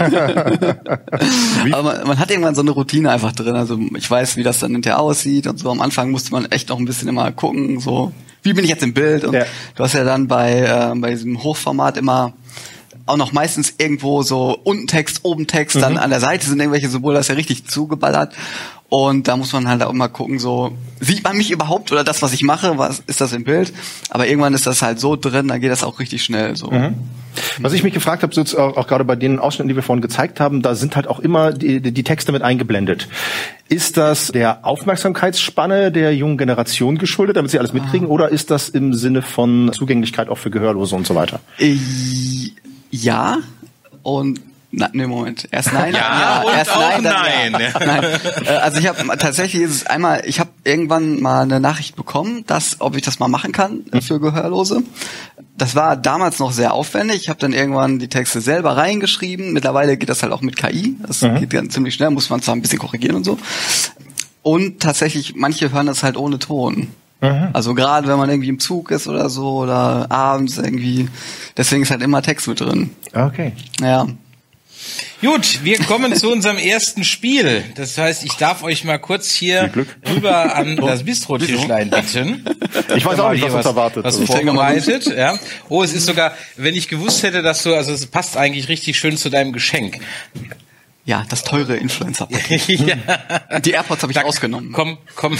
Aber man hat irgendwann so eine Routine einfach drin, also ich weiß, wie das dann hinterher aussieht und so. Am Anfang musste man echt noch ein bisschen immer gucken, so wie bin ich jetzt im Bild und du hast ja dann bei diesem Hochformat immer auch noch meistens irgendwo so unten Text, oben Text, dann an der Seite sind irgendwelche Symbole, das ist ja richtig zugeballert. Und da muss man halt auch mal gucken, so, sieht man mich überhaupt oder das, was ich mache, was ist das im Bild? Aber irgendwann ist das halt so drin, dann geht das auch richtig schnell, so. Was ich mich gefragt habe, so auch gerade bei den Ausschnitten, die wir vorhin gezeigt haben, da sind halt auch immer die Texte mit eingeblendet. Ist das der Aufmerksamkeitsspanne der jungen Generation geschuldet, damit sie alles mitkriegen, oder ist das im Sinne von Zugänglichkeit auch für Gehörlose und so weiter? Ja, und Moment. Erst nein. Nein. Also ich habe tatsächlich ich habe irgendwann mal eine Nachricht bekommen, ob ich das mal machen kann für Gehörlose. Das war damals noch sehr aufwendig. Ich habe dann irgendwann die Texte selber reingeschrieben. Mittlerweile geht das halt auch mit KI. Das geht dann ziemlich schnell, muss man zwar ein bisschen korrigieren und so. Und tatsächlich, manche hören das halt ohne Ton. Also gerade wenn man irgendwie im Zug ist oder so oder abends irgendwie. Deswegen ist halt immer Text mit drin. Okay. Ja. Gut, wir kommen zu unserem ersten Spiel. Das heißt, ich darf euch mal kurz hier rüber an das Bistro-Tischlein bitten. Ich weiß auch nicht, was uns erwartet. Was vorbereitet, ja. Oh, es ist sogar, wenn ich gewusst hätte, also es passt eigentlich richtig schön zu deinem Geschenk. Ja, das teure Influencer-Paket. Ja. Die AirPods habe ich rausgenommen. Komm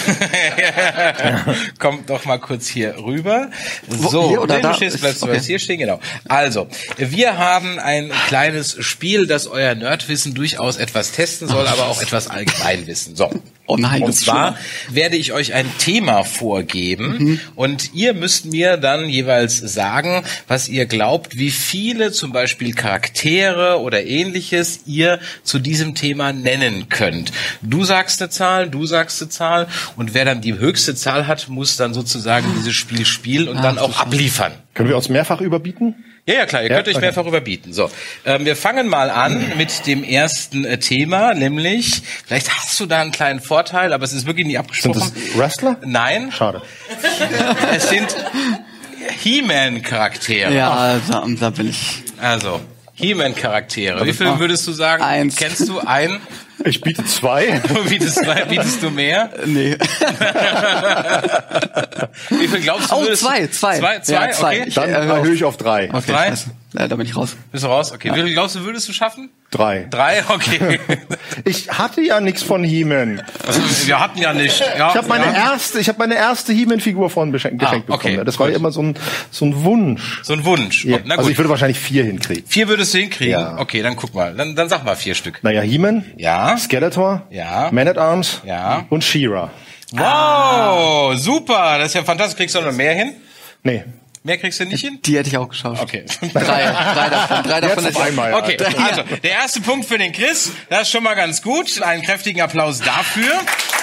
doch mal kurz hier rüber. So, hier oder da? Bleibst du was hier stehen, genau. Also, wir haben ein kleines Spiel, das euer Nerdwissen durchaus etwas testen soll, aber auch etwas Allgemeinwissen. So. Oh nein, Und das ist zwar schon werde ich euch ein Thema vorgeben und ihr müsst mir dann jeweils sagen, was ihr glaubt, wie viele zum Beispiel Charaktere oder Ähnliches ihr zu diesem Thema nennen könnt. Du sagst eine Zahl, du sagst eine Zahl und wer dann die höchste Zahl hat, muss dann sozusagen dieses Spiel spielen und dann auch abliefern. Können wir uns mehrfach überbieten? Ja, klar, ihr könnt euch mehrfach überbieten. So, wir fangen mal an mit dem ersten Thema, nämlich, vielleicht hast du da einen kleinen Vorteil, aber es ist wirklich nie abgesprochen. Sind das Wrestler? Nein, Schade. es sind He-Man-Charaktere. Ja, da bin ich. Also, He-Man-Charaktere. Wie viel würdest du sagen? 1. Kennst du ein? Ich biete 2. Bietest du mehr? Nee. Wie viel glaubst du? Oh, würdest 2. Zwei, Ja, 2. okay. Dann erhöhe ich auf 3. Okay, 3? scheiße. Ja, da bin ich raus. Bist du raus? Okay. Wie viel glaubst du, würdest du schaffen? 3. 3? Okay. Ich hatte ja nichts von He-Man. Also, wir hatten ja nicht. Ja, Ich habe meine erste He-Man-Figur von geschenkt okay, bekommen. Das war gut. ja immer so ein Wunsch. So ein Wunsch. Ja, Na gut. also ich würde wahrscheinlich 4 hinkriegen. 4 würdest du hinkriegen? Ja. Okay, dann guck mal. Dann sag mal 4 Stück. Naja, He-Man, Ja. Skeletor, Ja. Man-at-Arms Ja. und She-Ra. Wow, super. Das ist ja fantastisch. Kriegst du noch mehr hin? Nee. Mehr kriegst du nicht hin? Die hätte ich auch geschafft. Okay. 3 davon. Jetzt auf einmal. Okay, also der erste Punkt für den Chris. Das ist schon mal ganz gut. Einen kräftigen Applaus dafür.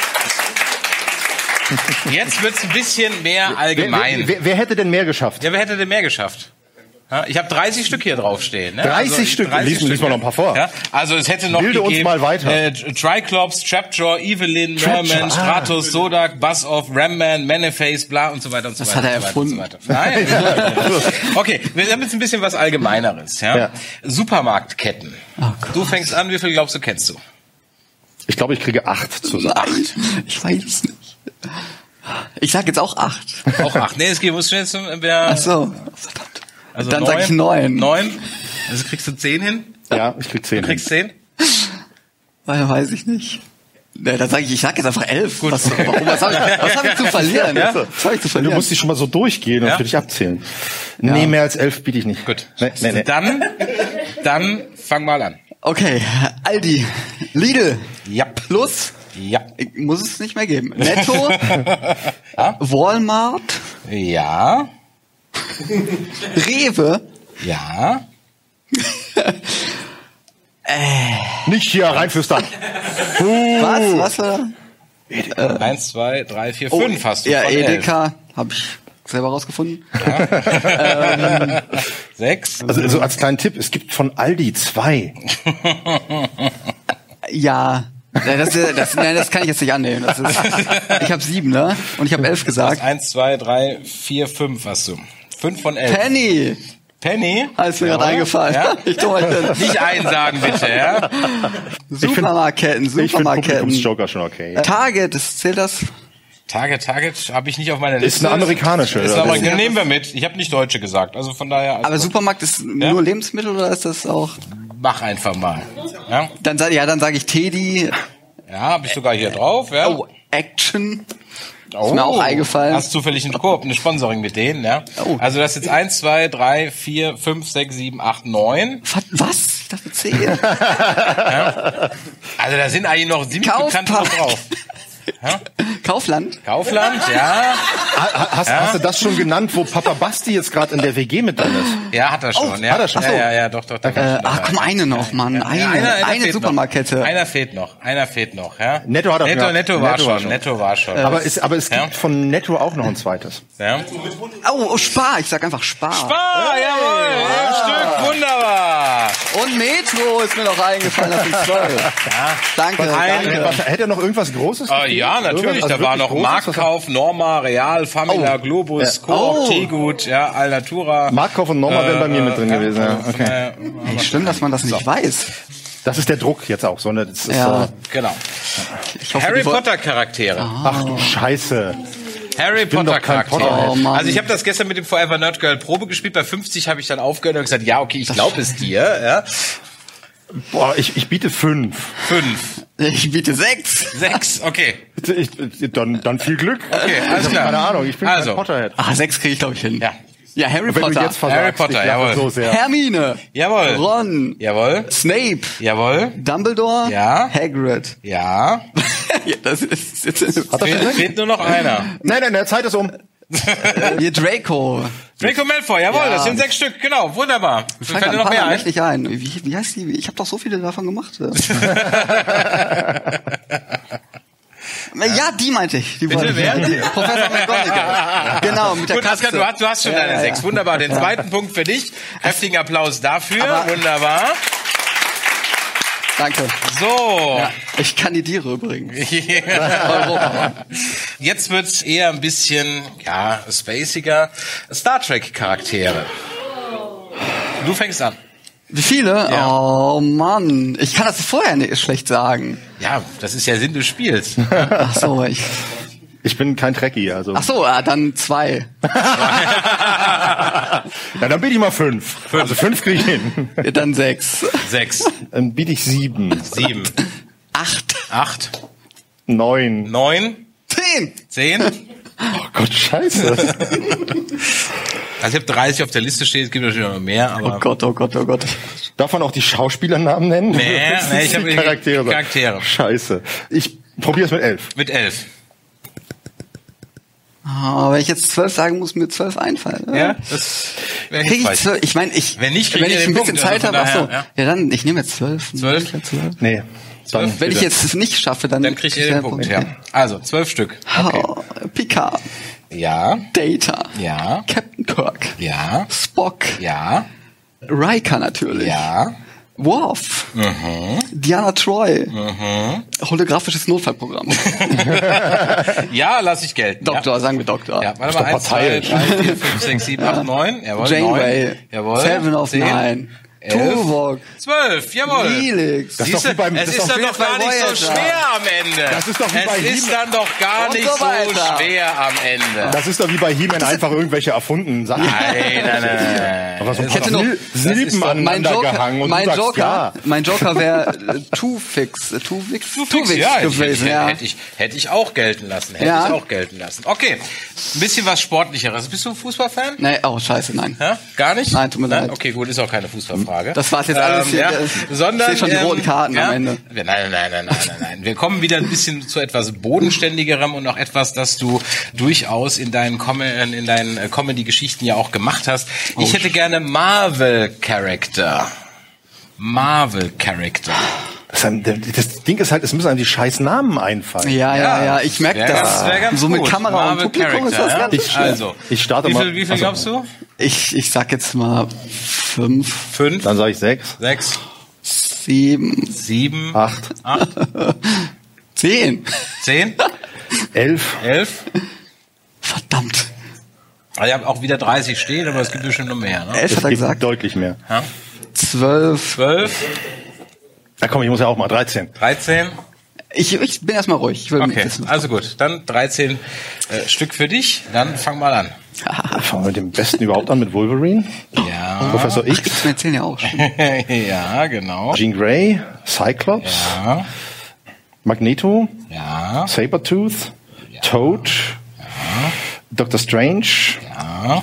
Jetzt wird's ein bisschen mehr allgemein. Wer hätte denn mehr geschafft? Ja, wer hätte denn mehr geschafft? Ja, ich habe 30 Stück hier draufstehen. Ne? 30 Stück? Lies mal noch ein paar vor. Ja, also es hätte noch Bilde uns gegeben, mal weiter. Triclops, Trapjaw, Evelyn, Trapjaw, Merman, Stratos, Zodak, Buzz-Off, Ramman, Manyface, bla und so weiter und so Das weiter. hat er und so weiter erfunden. und so weiter. Nein. Okay, wir haben jetzt ein bisschen was Allgemeineres. Ja? Supermarktketten. Oh Gott. Du fängst an, wie viel glaubst du, kennst du? Ich glaube, ich kriege 8 zusammen. Nein, ich weiß es nicht. Ich sag jetzt auch 8. Auch 8. Nee, es muss jetzt Ach so, verdammt. also Dann sag ich 9. 9. Also kriegst du 10 hin? Ja, ich krieg 10. Du kriegst 10? Weiß ich nicht. Nee, dann sag ich sag jetzt einfach 11. Gut. Was hab ich zu verlieren? Ja. Was hab ich zu Du verlieren? musst dich schon mal so durchgehen und Ja. für dich abzählen. Nee, mehr als 11 biete ich nicht. Gut. Nee. Dann fang mal an. Okay, Aldi, Lidl, Ja. Plus, Ja. ich muss es nicht mehr geben. Netto, Walmart, Ja. Rewe, Ja. Nicht hier reinflüstern. was war da? 1, 2, 3, 4, 5 hast du. Ja, von 11. Edeka, habe ich selber rausgefunden. 6. Also so als kleinen Tipp, es gibt von Aldi 2. Ja, das kann ich jetzt nicht annehmen. Ich habe 7, ne? Und ich habe 11 gesagt. 1, 2, 3, 4, 5 hast du. 5 von 11. Penny, Penny? ist mir gerade eingefallen. Ja? Ich tu mal hin. Nicht einsagen, bitte, ja? Supermarktketten, Ich finde Supermarktketten. Publikumsjoker schon okay. Target, zählt das? Target habe ich nicht auf meiner Liste. Ist eine amerikanische. Ist oder? eine amerikanische. Nehmen wir mit. Ich habe nicht Deutsche gesagt. Also von daher. Aber Also Supermarkt ist nur Lebensmittel oder ist das auch? mach einfach mal. Ja, Dann sage ich Teddy. ja habe ich sogar hier drauf. Ja. Oh, Action. Ist mir auch eingefallen. Hast zufällig eine Sponsoring mit denen, ja? Oh. Also das ist jetzt 1, 2, 3, 4, 5, 6, 7, 8, 9. Was? Ich dachte 10. Also da sind eigentlich noch 7 Bekannte noch drauf. Ja? Kaufland. Kaufland, ja. Hast du das schon genannt, wo Papa Basti jetzt gerade in der WG mit drin ist? Ja, hat er schon. Ja. hat er schon. Ja, doch. Da war schon dabei. Komm, eine noch, Mann. Ja, Eine fehlt Supermarktkette. noch. Einer fehlt noch, ja. Netto hat er schon. Netto war schon. Aber es gibt von Netto auch noch ein zweites. Ja. Oh, Spar. Ich sag einfach Spar. Jawohl, ein Stück, wunderbar. Und Metro ist mir noch eingefallen. Das sind 12. Danke. Hätte er noch irgendwas Großes? Ja, natürlich, Also da war wirklich noch Großes, Marktkauf, Norma, Real, Famila, Globus, Coop, Teegut, ja, Alnatura. Marktkauf und Norma wären bei mir mit drin gewesen. Ja. Okay. Ey, stimmt, dass man das nicht weiß. Das ist der Druck jetzt auch. So, ne? Das ist, Ja. Genau. Ich hoffe, Harry die woll- Potter Charaktere. ach du Scheiße. Harry bin Potter doch kein Charaktere. Potterhead. Oh, Mann. Also ich habe das gestern mit dem Forever Nerd Girl Probe gespielt. Bei 50 habe ich dann aufgehört und gesagt, ja, okay, ich glaube es dir. Ja. Boah, ich biete 5. 5, Ich biete 6. 6, okay. Dann viel Glück. Okay, alles klar. Keine Ahnung, ich bin Also. kein Potterhead. 6 kriege ich, glaube ich, hin. Ja. Ja, Harry Wenn du Potter. jetzt versagst, Harry Potter, ich lache jawohl. so sehr. Hermine. Jawohl. Ron. Jawohl. Snape. Jawohl. Dumbledore. Ja. Hagrid. Ja. Ja, das ist jetzt Fehlt nur noch einer. Nein, der Zeit ist um. hier Draco. Draco Malfoy, jawohl, Ja. das sind 6 Stück, genau, wunderbar. Fällt Fällt dir noch mehr ein? nicht ein. Wie heißt die? Ich habe doch so viele davon gemacht. Ja, die meinte ich. Die Bitte, wollte ich. wer? Die Professor McGonagall. Genau, mit der Gut, Katze. Oskar, du hast schon deine Ja. 6. Wunderbar. Den zweiten Punkt für dich. Kräftigen Applaus dafür. Aber- Wunderbar. Danke. So. Ja, ich kandidiere übrigens. Europa. Jetzt wird's eher ein bisschen, ja, spaciger. Star Trek Charaktere. Du fängst an. Wie viele? Ja. Oh Mann, ich kann das vorher nicht schlecht sagen. Ja, das ist ja Sinn des Spiels. Ach so, Ich bin kein Trekkie, also. Ach so, dann 2. Ja, dann biete ich mal 5. Also 5 kriege ich hin. Dann 6. 6, Dann biete ich 7. 7, 8. 8, 9. 9, 10. 10. Oh Gott, scheiße. Also ich habe 30 auf der Liste stehen, es gibt natürlich noch mehr, aber... Oh Gott, oh Gott, oh Gott. Darf man auch die Schauspielernamen nennen? Nee, ich habe Charaktere. Charaktere. Scheiße. Ich probiere es mit 11. Mit 11. Oh, wenn ich jetzt 12 sagen muss, mir 12 einfallen. Ja, das wäre Krieg ich hilfreich. 12? Ich meine, Wenn nicht, kriegt wenn ihr ich den ein bisschen Punkt, Zeit also habe, von ach so. daher, Ja, dann, ich nehme jetzt 12. 12? Nee. Dann Wenn ich bitte. jetzt es nicht schaffe, dann Dann kriegt ihr den Punkt, ja. Also, 12 Stück. Okay. Oh, Picard, Ja, Data, ja, Captain Kirk, ja, Spock, ja, Riker natürlich, ja. Worf, Diana Troy, holographisches Notfallprogramm. Ja, lass ich gelten. Doktor, sagen wir Doktor. Ja, warte doch mal, 1, 2, parteiisch. 3, 4, 5, 6, 7, 8, 9. Jawohl, 9. Janeway, Jawohl. Seven of 10, Nine, 11, Tuvok, 12, jawohl. Helix. Das ist doch wie beim- Es das ist ist dann doch doch gar nicht so Voyager. schwer am Ende. Das ist doch wie bei Es ist He-Man. dann doch gar Und nicht so so weiter. schwer am Ende. Das ist doch wie bei He-Man einfach irgendwelche erfundenen Sachen. Nein. Aber so ein Ich hätte paar noch- Silben aneinander gehangen und du sagst ja. mein Joker wäre Two-Fix Ja, gewesen, ja. hätte ich auch gelten lassen. Ja. Okay, ein bisschen was Sportlicheres. Bist du ein Fußballfan? Nee, oh, scheiße, nein. Ja? Gar nicht? Nein, tut mir leid. Okay, gut, ist auch keine Fußballfrage. Das war's jetzt alles hier. Sondern, Ich sehe schon die roten Karten am Ende. Nein. Wir kommen wieder ein bisschen zu etwas bodenständigerem und auch etwas, das du durchaus in deinen Comedy-Geschichten ja auch gemacht hast. Ich hätte gerne Marvel-Charakter. Das Ding ist halt, es müssen einem die scheiß Namen einfallen. Ja, ich merke das. Wär ganz so mit gut. Kamera und Marvel Publikum ist das Character, ganz ja? schön. Also, Ich starte wie mal. viel glaubst du? Ich sag jetzt mal 5, 5, Dann sage ich 6, 6, 7, 7, 8, 8, 10. 10, 11. 11. Verdammt. Ich habe auch wieder 30 stehen, aber es gibt bestimmt noch mehr. Ne? 11 Es hat er gibt gesagt. deutlich mehr. Ja? 12. 12, Na komm, ich muss ja auch mal 13. 13. Ich bin erstmal ruhig. Ich will nicht Okay, wissen. also gut. Dann 13 Stück für dich. Dann fang mal an. Fangen wir mit dem Besten überhaupt an, mit Wolverine. Ja, Professor X, Wir erzählen ja auch schon. ja, genau. Jean Grey, Cyclops, Ja, Magneto, ja, Sabretooth, Toad, Doctor Strange, ja.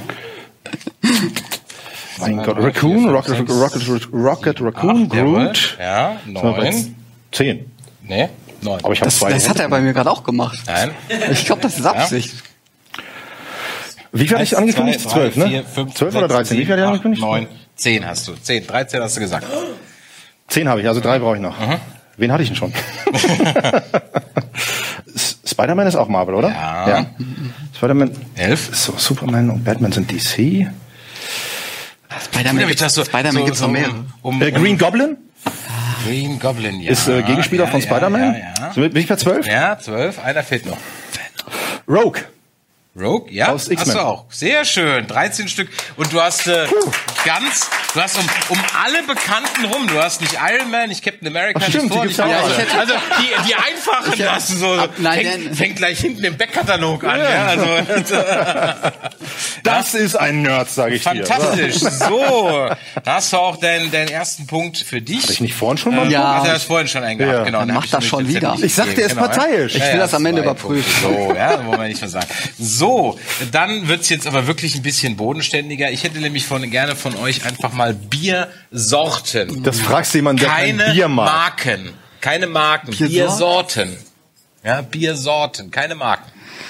mein Gott, Raccoon, Rocket Raccoon, Jawohl. Groot. Ja, Sind wir bei 9. 10. Nee, 9. Aber ich habe Das, zwei. das hat er bei mir gerade auch gemacht. Nein. Ich glaube, das ist Absicht. Wie viel hatte ich angekündigt? 12, ne? 12 oder 13? Wie viel hatte ich angekündigt? 9, 10 hast du. 10, 13 hast du gesagt. 10 habe ich, also 3 brauche ich noch. Wen hatte ich denn schon? Spider-Man ist auch Marvel, oder? Ja. Spider-Man. 11. So, Superman und Batman sind DC. Spider-Man gibt's noch mehr. Green Goblin Green Goblin, ja. ist Gegenspieler von Spider-Man. Ja. Bin ich bei 12? Ja, 12. Einer fehlt noch. Rogue. Rogue, ja, Aus X-Men. hast du auch. Sehr schön, 13 Stück. Und du hast du hast um alle Bekannten rum. Du hast nicht Iron Man, nicht Captain America, Ach, stimmt, nicht Thor, die nicht gibt's ja auch also, also die einfachen hast du so. Fängt gleich hinten im Backkatalog an. Ja, also, Das ist ein Nerd, sage ich fantastisch. So, da hast du auch deinen ersten Punkt für dich. Hatte ich nicht vorhin schon mal? Ja. Hast du das vorhin schon eingehabt, Ja. genau. Dann Dann mach hab das ich schon den wieder. Zettel Ich sagte, er ist gegeben, parteiisch. Ich will das am Ende 2 überprüfen. Punkte. So, ja, wollen wir nicht mehr sagen. So, dann wird's jetzt aber wirklich ein bisschen bodenständiger. Ich hätte nämlich gerne von euch einfach mal Biersorten. Das fragst du jemanden, der kein Keine Bier mag. Marken. Keine Marken. Biersorten? Biersorten. Ja, Biersorten, keine Marken.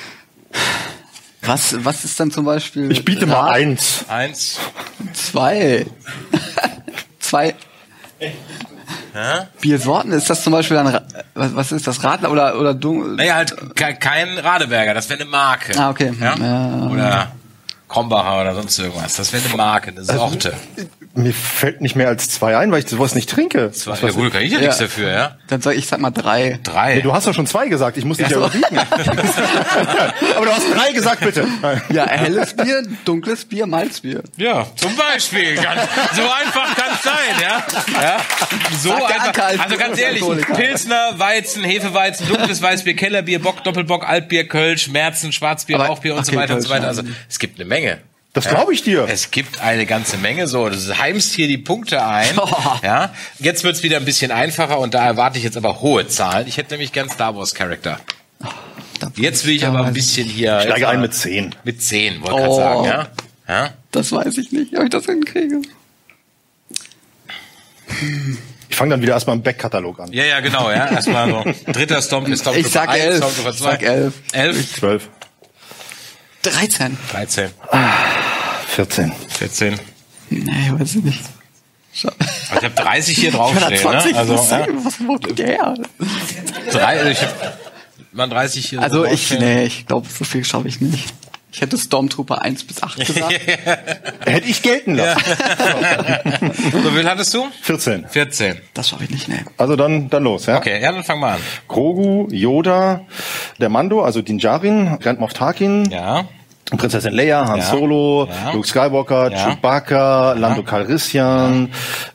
Was ist dann zum Beispiel? Ich biete mal 1. 1. 2. 2. Ja? Biersorten, ist das zum Beispiel ein, was ist das, Radler oder dunkel? Naja, halt kein Radeberger, das wäre eine Marke. Ah, okay. Ja? Ja. Oder Krombacher oder sonst irgendwas. Das wäre eine Marke, eine Sorte. Mir fällt nicht mehr als 2 ein, weil ich sowas nicht trinke. Ja gut, kann ich ja nichts dafür, ja? Dann sag mal 3. 3. Nee, du hast doch schon 2 gesagt, ich muss dich ja überbieten. Aber du hast 3 gesagt, bitte. Ja, helles Bier, dunkles Bier, Malzbier. Ja, zum Beispiel. So einfach kann es sein, ja? Ja. So Sagt der einfach. Anker als Also ganz ehrlich, Alkoholiker. Pilsner, Weizen, Hefeweizen, dunkles Weißbier, Kellerbier, Bock, Doppelbock, Altbier, Kölsch, Märzen, Schwarzbier, Aber- Rauchbier und so okay, weiter und so Kölsch, weiter. ja. Also es gibt eine Menge. Das glaube ich dir. Es gibt eine ganze Menge so. Du heimst hier die Punkte ein. Ja. Jetzt wird's wieder ein bisschen einfacher und da erwarte ich jetzt aber hohe Zahlen. Ich hätte nämlich gern Star Wars Charakter. Jetzt will ich aber ein bisschen hier. Ich steige jetzt ein mal mit 10. Mit 10, wollte ich gerade sagen, ja. Ja. Das weiß ich nicht, ob ich das hinkriege. Ich fange dann wieder erstmal im Backkatalog an. Ja, genau, ja. Erstmal so. Dritter Stormtrooper Ich sag 1, 11. Stormtrooper Ich 2. sag 11. 11. 12. 13. 13. 14. 14. Nee, weiß ich nicht. Also ich habe 30 hier Ich war da draufstehen, 20, ne? Also, ja. wo geht der her? Ich habe mal 30 hier Also draufstehen. ich glaube, so viel schaffe ich nicht. Ich hätte Stormtrooper 1 bis 8 gesagt. Hätte ich gelten lassen. So viel hattest du? 14. 14. Das schaffe ich nicht, nee. Also dann los, ja? Okay, ja, dann fang mal an. Grogu, Yoda, der Mando, also Din Djarin, Grand Moff Tarkin, Ja. Prinzessin Leia, Han Ja. Solo, Ja. Luke Skywalker, Ja. Chewbacca, Lando Calrissian,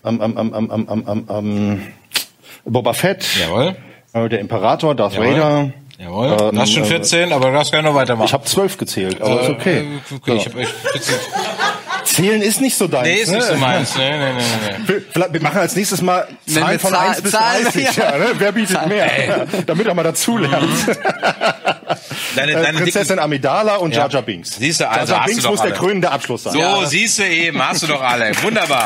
Boba Fett, Jawohl. der Imperator, Darth Jawohl. Vader. Jawohl. Du hast schon 14, aber du darfst gerne noch weitermachen. Ich habe 12 gezählt, aber ist okay. Okay, ich hab echt 14. Zählen ist nicht so deins. Nee, ist nicht so meins. Nee. Wir machen als nächstes mal Nennen Zahlen wir von Zahl- 1 bis Zahlen, 30. ja. Ja, ne? Wer bietet mehr? Damit er mal dazulernt. Deine Prinzessin Amidala und Ja. Jar Jar Binks. Siehste, also Jar Jar hast Binks du doch muss der alle. krönende Abschluss sein. So, Ja. siehst du eben, hast du doch alle. Wunderbar.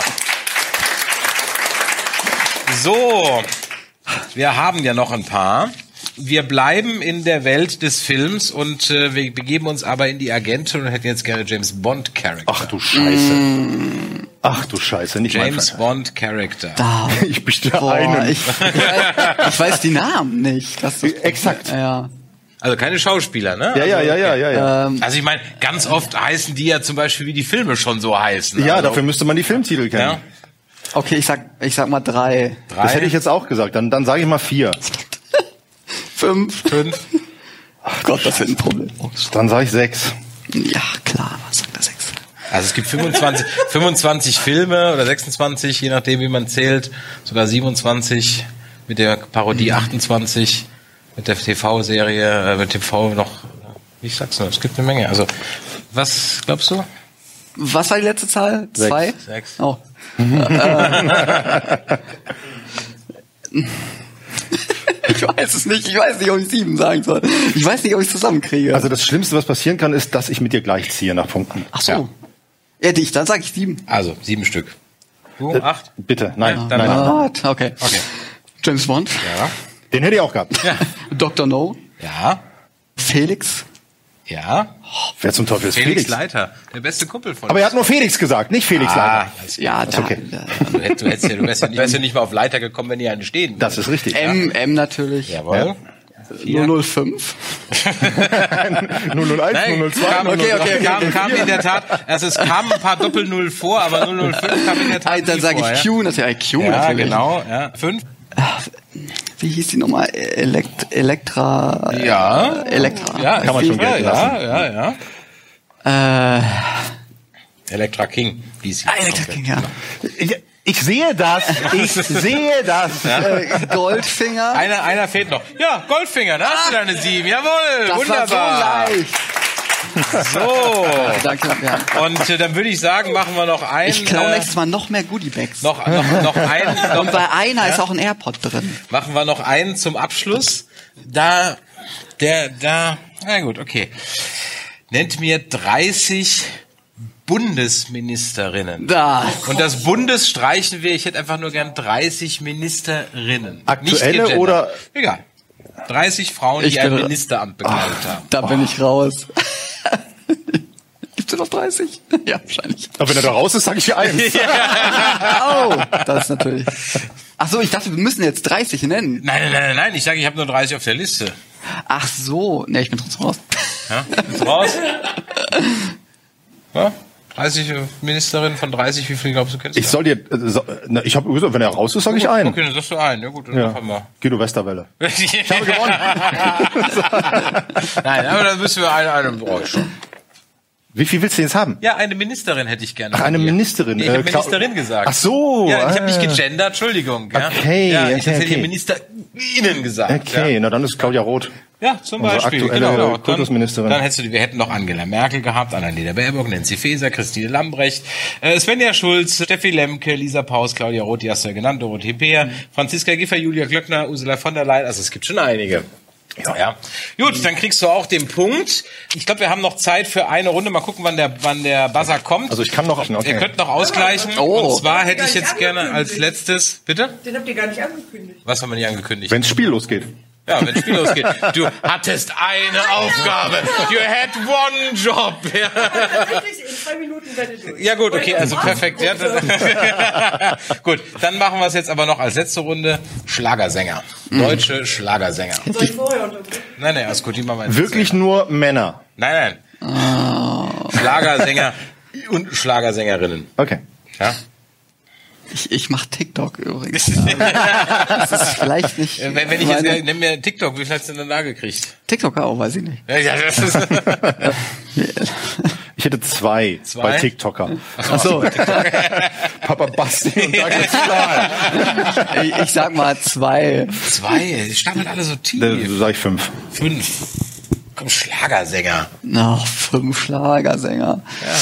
So, wir haben ja noch ein paar. Wir bleiben in der Welt des Films und wir begeben uns aber in die Agentin und hätten jetzt gerne James Bond Charakter. Ach du Scheiße. Ach du Scheiße, nicht James mein Bond Charakter. Da. Fall. Ich bestehe Boah, einen. ich weiß die Namen nicht. Das ist, Exakt. ja. Also keine Schauspieler, ne? Ja. Also ich meine, ganz oft heißen die ja zum Beispiel, wie die Filme schon so heißen. Ja, also, dafür müsste man die Filmtitel kennen. ja, Okay, ich sag mal 3. 3, Das hätte ich jetzt auch gesagt. Dann sage ich mal 4. 5. 5. Ach Gott, das wird ein Problem. Dann sage ich 6. Ja, klar, was sagt der 6? Also es gibt 25 Filme oder 26, je nachdem wie man zählt, sogar 27 mit der Parodie 28 mit der TV-Serie, mit TV noch, wie ich sag's nur, es gibt eine Menge. Also was glaubst du? Was war die letzte Zahl? 2? 6. Oh. Ich weiß es nicht. Ich weiß nicht, ob ich 7 sagen soll. Ich weiß nicht, ob ich es zusammenkriege. Also das Schlimmste, was passieren kann, ist, dass ich mit dir gleich ziehe nach Punkten. Ach so. Ja, dann sag ich 7. Also 7 Stück. Du 8? Bitte, nein. Dann- What? Okay. Okay. James Bond. Ja. Den hätte ich auch gehabt. Dr. No. Ja. Felix. Ja. Wer zum Teufel ist Felix Felix? Leiter, der beste Kumpel von Aber er hat nur Felix gesagt, nicht Felix Leiter. Ja, da. okay. Du wärst ja nicht mal auf Leiter gekommen, wenn die einen stehen. Das ist richtig. M natürlich. Jawohl. 005. 001, Nein, 002, kam, 003. kam in der Tat, also es kamen ein paar Doppel-0 vor, aber 005 kam in der Tat Dann nie sage vor, ich ja. Q, natürlich. Q Ja, natürlich. genau, ja. 5? Wie hieß die nochmal? Elektra. Ja. Elektra. Ja, Kann man schon gelten ja. Elektra King hieß sie. Elektra King, ja. Ich sehe das. Ich sehe das. Goldfinger. Einer fehlt noch. Ja, Goldfinger, da hast du deine 7. Jawohl, Das wunderbar. war so leicht. So. Danke, ja. Und dann würde ich sagen, machen wir noch einen. Ich klaue nächstes Mal noch mehr Goodiebags. noch einen. Und bei einer ist auch ein AirPod drin. Machen wir noch einen zum Abschluss. Na gut, okay. Nennt mir 30 Bundesministerinnen. Da. Und das Bundes streichen wir. Ich hätte einfach nur gern 30 Ministerinnen. Nicht Aktuelle gegendert. oder- Egal. 30 Frauen, die ein Ministeramt bekleidet haben. Da bin ich raus. Gibt's denn noch 30? Ja, wahrscheinlich. Aber wenn er da raus ist, sage ich 1. Oh, das ist natürlich... Ach so, ich dachte, wir müssen jetzt 30 nennen. Nein. Ich sage, ich habe nur 30 auf der Liste. Ach so. Ne, ich bin trotzdem raus. Ja, bist raus? Ja? 30 Ministerinnen von 30, wie viel glaubst du kennst du? Ich soll dir, ich habe gesagt, wenn er raus ist, sage ich ein. Okay, dann sagst du ein. Ja gut, dann machen wir. Guido Westerwelle. Ich habe gewonnen. Nein, aber dann müssen wir eine schon. Wie viel willst du jetzt haben? Ja, eine Ministerin hätte ich gerne. Ach, eine Ministerin. Nee, ich habe Ministerin gesagt. Ach so. Ja, ich habe nicht gegendert, Entschuldigung. Ja. Okay. Ja, ich hätte die Ministerinnen gesagt. Okay, na dann ist Claudia Roth. Ja, zum Unsere Beispiel. aktuelle Genau. Kultusministerin. Dann wir hätten noch Angela Merkel gehabt, Annalena Baerbock, Nancy Faeser, Christine Lambrecht, Svenja Schulz, Steffi Lemke, Lisa Paus, Claudia Roth, die hast du ja genannt, Dorothee Bär, Franziska Giffey, Julia Glöckner, Ursula von der Leyen. Also es gibt schon einige. Ja. Gut, dann kriegst du auch den Punkt. Ich glaube, wir haben noch Zeit für eine Runde. Mal gucken, wann der Buzzer kommt. Also ich kann noch... Okay. Ihr könnt noch ausgleichen. Oh. Und zwar hätte ich jetzt gerne als letztes... Bitte? Den habt ihr gar nicht angekündigt. Was haben wir nicht angekündigt? Wenn das Spiel losgeht. Ja, wenn das Spiel losgeht. Du hattest eine Aufgabe. You had one job. Ja. In 2 Minuten seid ihr durch. Ja gut, okay, also perfekt. Ja, gut, dann machen wir es jetzt aber noch als letzte Runde. Schlagersänger. Deutsche Schlagersänger. Soll ich vorher unterbrechen? Nein, alles gut, die machen wir jetzt. Wirklich nur Männer. Nein. Schlagersänger und Schlagersängerinnen. Okay. Ja. Ich mache TikTok übrigens. Das ist vielleicht nicht... Wenn ich jetzt nimm mir TikTok, wie viel hast du denn da gekriegt? TikTok auch, weiß ich nicht. Ja, das ist... Ich hätte zwei bei TikToker. Ach so. Papa Basti und Douglas Stahl. Ich sag mal 2. 2? Die stapeln alle so tief. So sag ich 5. 5. Komm, Schlagersänger. Noch 5 Schlagersänger. Ja.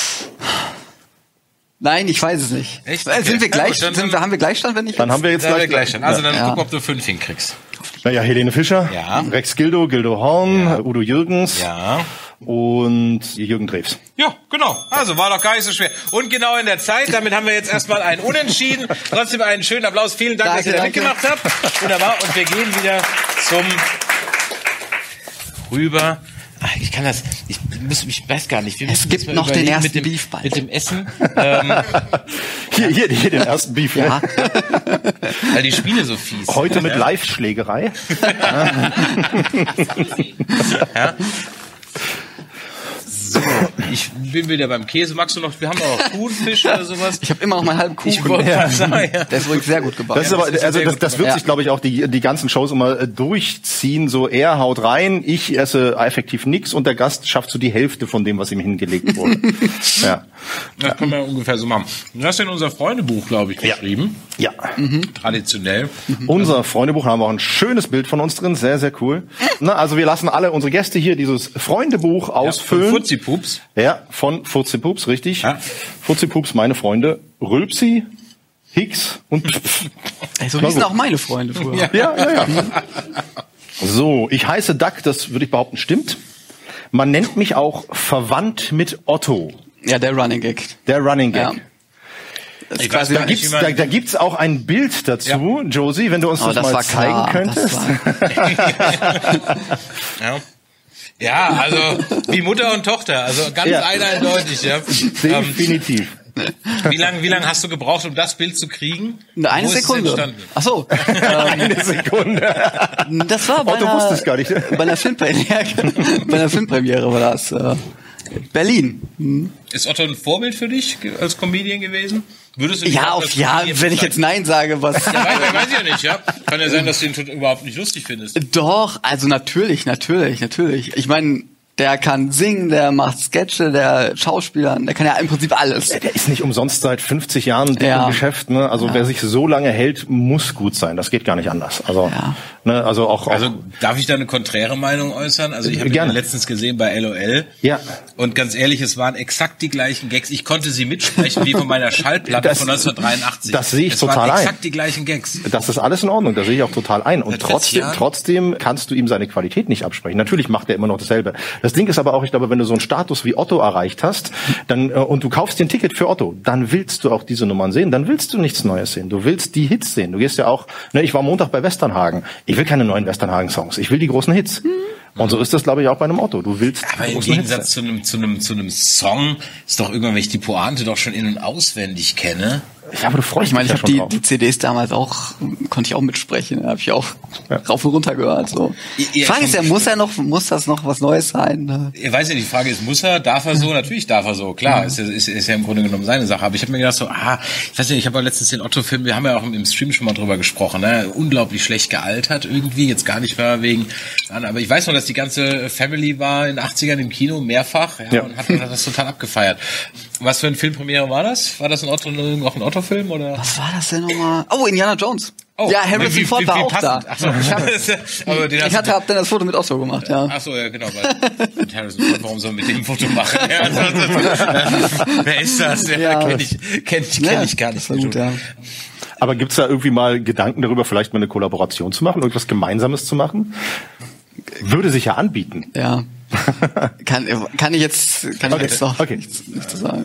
Nein, ich weiß es nicht. Echt? Okay. Sind wir gleich? Ja, gut, haben wir Gleichstand, wenn nicht? Dann haben wir jetzt Gleichstand. Also dann Ja. guck, ob du 5 hinkriegst. Naja, Helene Fischer, Ja. Rex Gildo Horn, Ja. Udo Jürgens Ja. und Jürgen Drews. Ja, genau. Also war doch gar nicht so schwer. Und genau in der Zeit, damit haben wir jetzt erstmal einen Unentschieden. Trotzdem einen schönen Applaus. Vielen Dank, dass ihr da mitgemacht habt. Wunderbar. Und wir gehen wieder rüber. Ach, ich weiß gar nicht. Es gibt noch den ersten Beefball. Mit dem Essen. Hier den ersten Beef. Ja. Weil die Spiele so fies. Heute mit Live-Schlägerei. Ja. So, ich bin wieder beim Käse. Magst du noch, wir haben auch Kuchenfisch oder sowas? Ich habe immer noch meinen halben Kuchen. Ich wollte gerade sagen, ja. Der ist übrigens sehr gut gebacken. Das ist aber, also das wird sich, glaube ich, auch die ganzen Shows immer durchziehen. So, er haut rein, ich esse effektiv nichts und der Gast schafft so die Hälfte von dem, was ihm hingelegt wurde. Ja. Das können wir ungefähr so machen. Du hast in unser Freundebuch, glaube ich, geschrieben. Ja. Traditionell. Unser Freundebuch, da haben wir auch ein schönes Bild von uns drin, sehr, sehr cool. Na, also wir lassen alle unsere Gäste hier dieses Freundebuch ausfüllen. Furzi-Pups. Ja, von Furzi-Pups, richtig. Ja. Furzi-Pups, meine Freunde, Rülpsi, Hicks und So hießen auch meine Freunde früher. Ja. So, ich heiße Duck, das würde ich behaupten, stimmt. Man nennt mich auch verwandt mit Otto. Ja, der Running Gag. Der Running Gag. Ja. Das ist quasi Da gibt's auch ein Bild dazu, Josie, wenn du uns das mal zeigen könntest. Ja, also wie Mutter und Tochter, also ganz eindeutig. Ja. Definitiv. Wie lang hast du gebraucht, um das Bild zu kriegen? Eine Wo ist es Sekunde. entstanden? Ach so. Eine Sekunde. Das war Otto wusste es gar nicht. bei einer Filmpremiere war das. Berlin. Ist Otto ein Vorbild für dich als Comedian gewesen? Würdest du dich Ja, auch auf als ja, Comedian wenn ich jetzt Nein sage, was... Ja, weiß ich ja nicht, ja. Kann ja sein, dass du ihn überhaupt nicht lustig findest. Doch, also natürlich. Ich meine, der kann singen, der macht Sketche, der Schauspieler, der kann ja im Prinzip alles. Der ist nicht umsonst seit 50 Jahren im Geschäft, ne? Also wer sich so lange hält, muss gut sein. Das geht gar nicht anders. Also, ne, also auch. Also darf ich da eine konträre Meinung äußern? Also ich habe ihn letztens gesehen bei LOL. Ja. Und ganz ehrlich, es waren exakt die gleichen Gags. Ich konnte sie mitsprechen wie von meiner Schallplatte von 1983. Das sehe ich es total waren ein. exakt die gleichen Gags. Das ist alles in Ordnung. Das sehe ich auch total ein. Und trotzdem kannst du ihm seine Qualität nicht absprechen. Natürlich macht er immer noch dasselbe. Das Ding ist aber auch, ich glaube, wenn du so einen Status wie Otto erreicht hast, dann und du kaufst dir ein Ticket für Otto, dann willst du auch diese Nummern sehen, dann willst du nichts Neues sehen. Du willst die Hits sehen. Du gehst ja auch, ich war Montag bei Westernhagen. Ich will keine neuen Westernhagen-Songs. Ich will die großen Hits. Und so ist das, glaube ich, auch bei einem Otto. Du willst. Aber im Gegensatz zu einem Song ist doch irgendwann, wenn ich die Pointe doch schon in- und auswendig kenne. Ja, aber du freust Ich meine, dich ich ja habe schon die CDs damals auch, konnte ich auch mitsprechen, habe ich auch rauf und runter gehört. So. Die Frage ist ja, muss das noch was Neues sein? Ich weiß nicht, die Frage ist, muss er, darf er so? Natürlich darf er so, klar, ist ja im Grunde genommen seine Sache. Aber ich habe mir gedacht so, ich weiß nicht, ich habe ja letztens den Otto-Film, wir haben ja auch im Stream schon mal drüber gesprochen, ne? Unglaublich schlecht gealtert irgendwie, jetzt gar nicht mehr wegen, aber ich weiß noch, dass die ganze Family war in den 80ern im Kino, mehrfach, und hat das total abgefeiert. Was für eine Filmpremiere war das? War das auch ein Otto-Film, oder? Was war das denn nochmal? Oh, Indiana Jones. Oh, ja, Harrison Ford war auch da. Ach so, hab dann das Foto mit Otto gemacht, ja. Ach so, ja, genau. Mit Harrison Ford, warum soll man mit dem ein Foto machen? Ja, wer ist das? Ja, kenn ich gar nicht. Gut, ja. Aber gibt's da irgendwie mal Gedanken darüber, vielleicht mal eine Kollaboration zu machen, irgendwas Gemeinsames zu machen? Würde sich ja anbieten. Ja. Kann ich jetzt noch nichts zu sagen.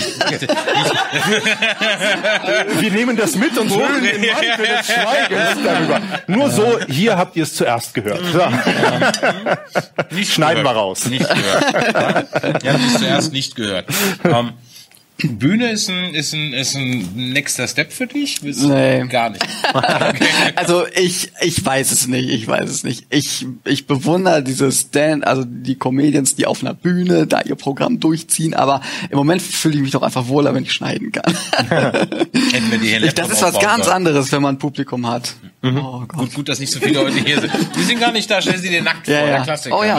Wir nehmen das mit und holen den Mantel des Schweigens darüber. Nur so, hier habt ihr es zuerst gehört. So. Schneiden wir raus. Nicht gehört. Ja, das ist zuerst nicht gehört. Bühne ist ein nächster Step für dich? Nee. Gar nicht. Okay. Also ich weiß es nicht. Ich bewundere also die Comedians, die auf einer Bühne da ihr Programm durchziehen, aber im Moment fühle ich mich doch einfach wohler, wenn ich schneiden kann. Hätten wir die hier das ist was ganz anderes, wenn man ein Publikum hat. Mhm. Oh Gott. Gut, dass nicht so viele Leute hier sind. Die sind gar nicht da, stellen sie dir nackt vor, der Klassiker. Oh ja.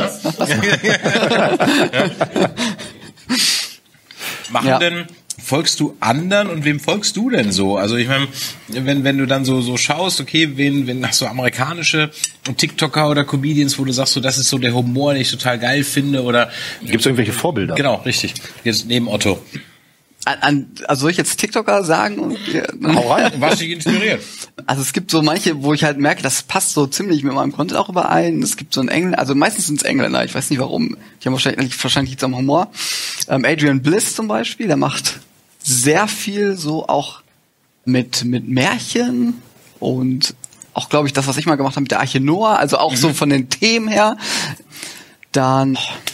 Ne? Folgst du anderen und wem folgst du denn so? Also ich meine, wenn du dann so schaust, okay, wen hast du amerikanische TikToker oder Comedians, wo du sagst, so das ist so der Humor, den ich total geil finde, oder gibt's irgendwelche Vorbilder? Genau, richtig. Jetzt neben Otto. Also soll ich jetzt TikToker sagen? Hau rein. Warst du dich inspiriert? Also es gibt so manche, wo ich halt merke, das passt so ziemlich mit meinem Content auch überein. Es gibt so einen Engländer, also meistens sind es Engländer, ich weiß nicht warum. Die haben wahrscheinlich liegt's am Humor. Adrian Bliss zum Beispiel, der macht sehr viel so auch mit Märchen und auch, glaube ich, das, was ich mal gemacht habe mit der Arche Noah, also auch so von den Themen her. Dann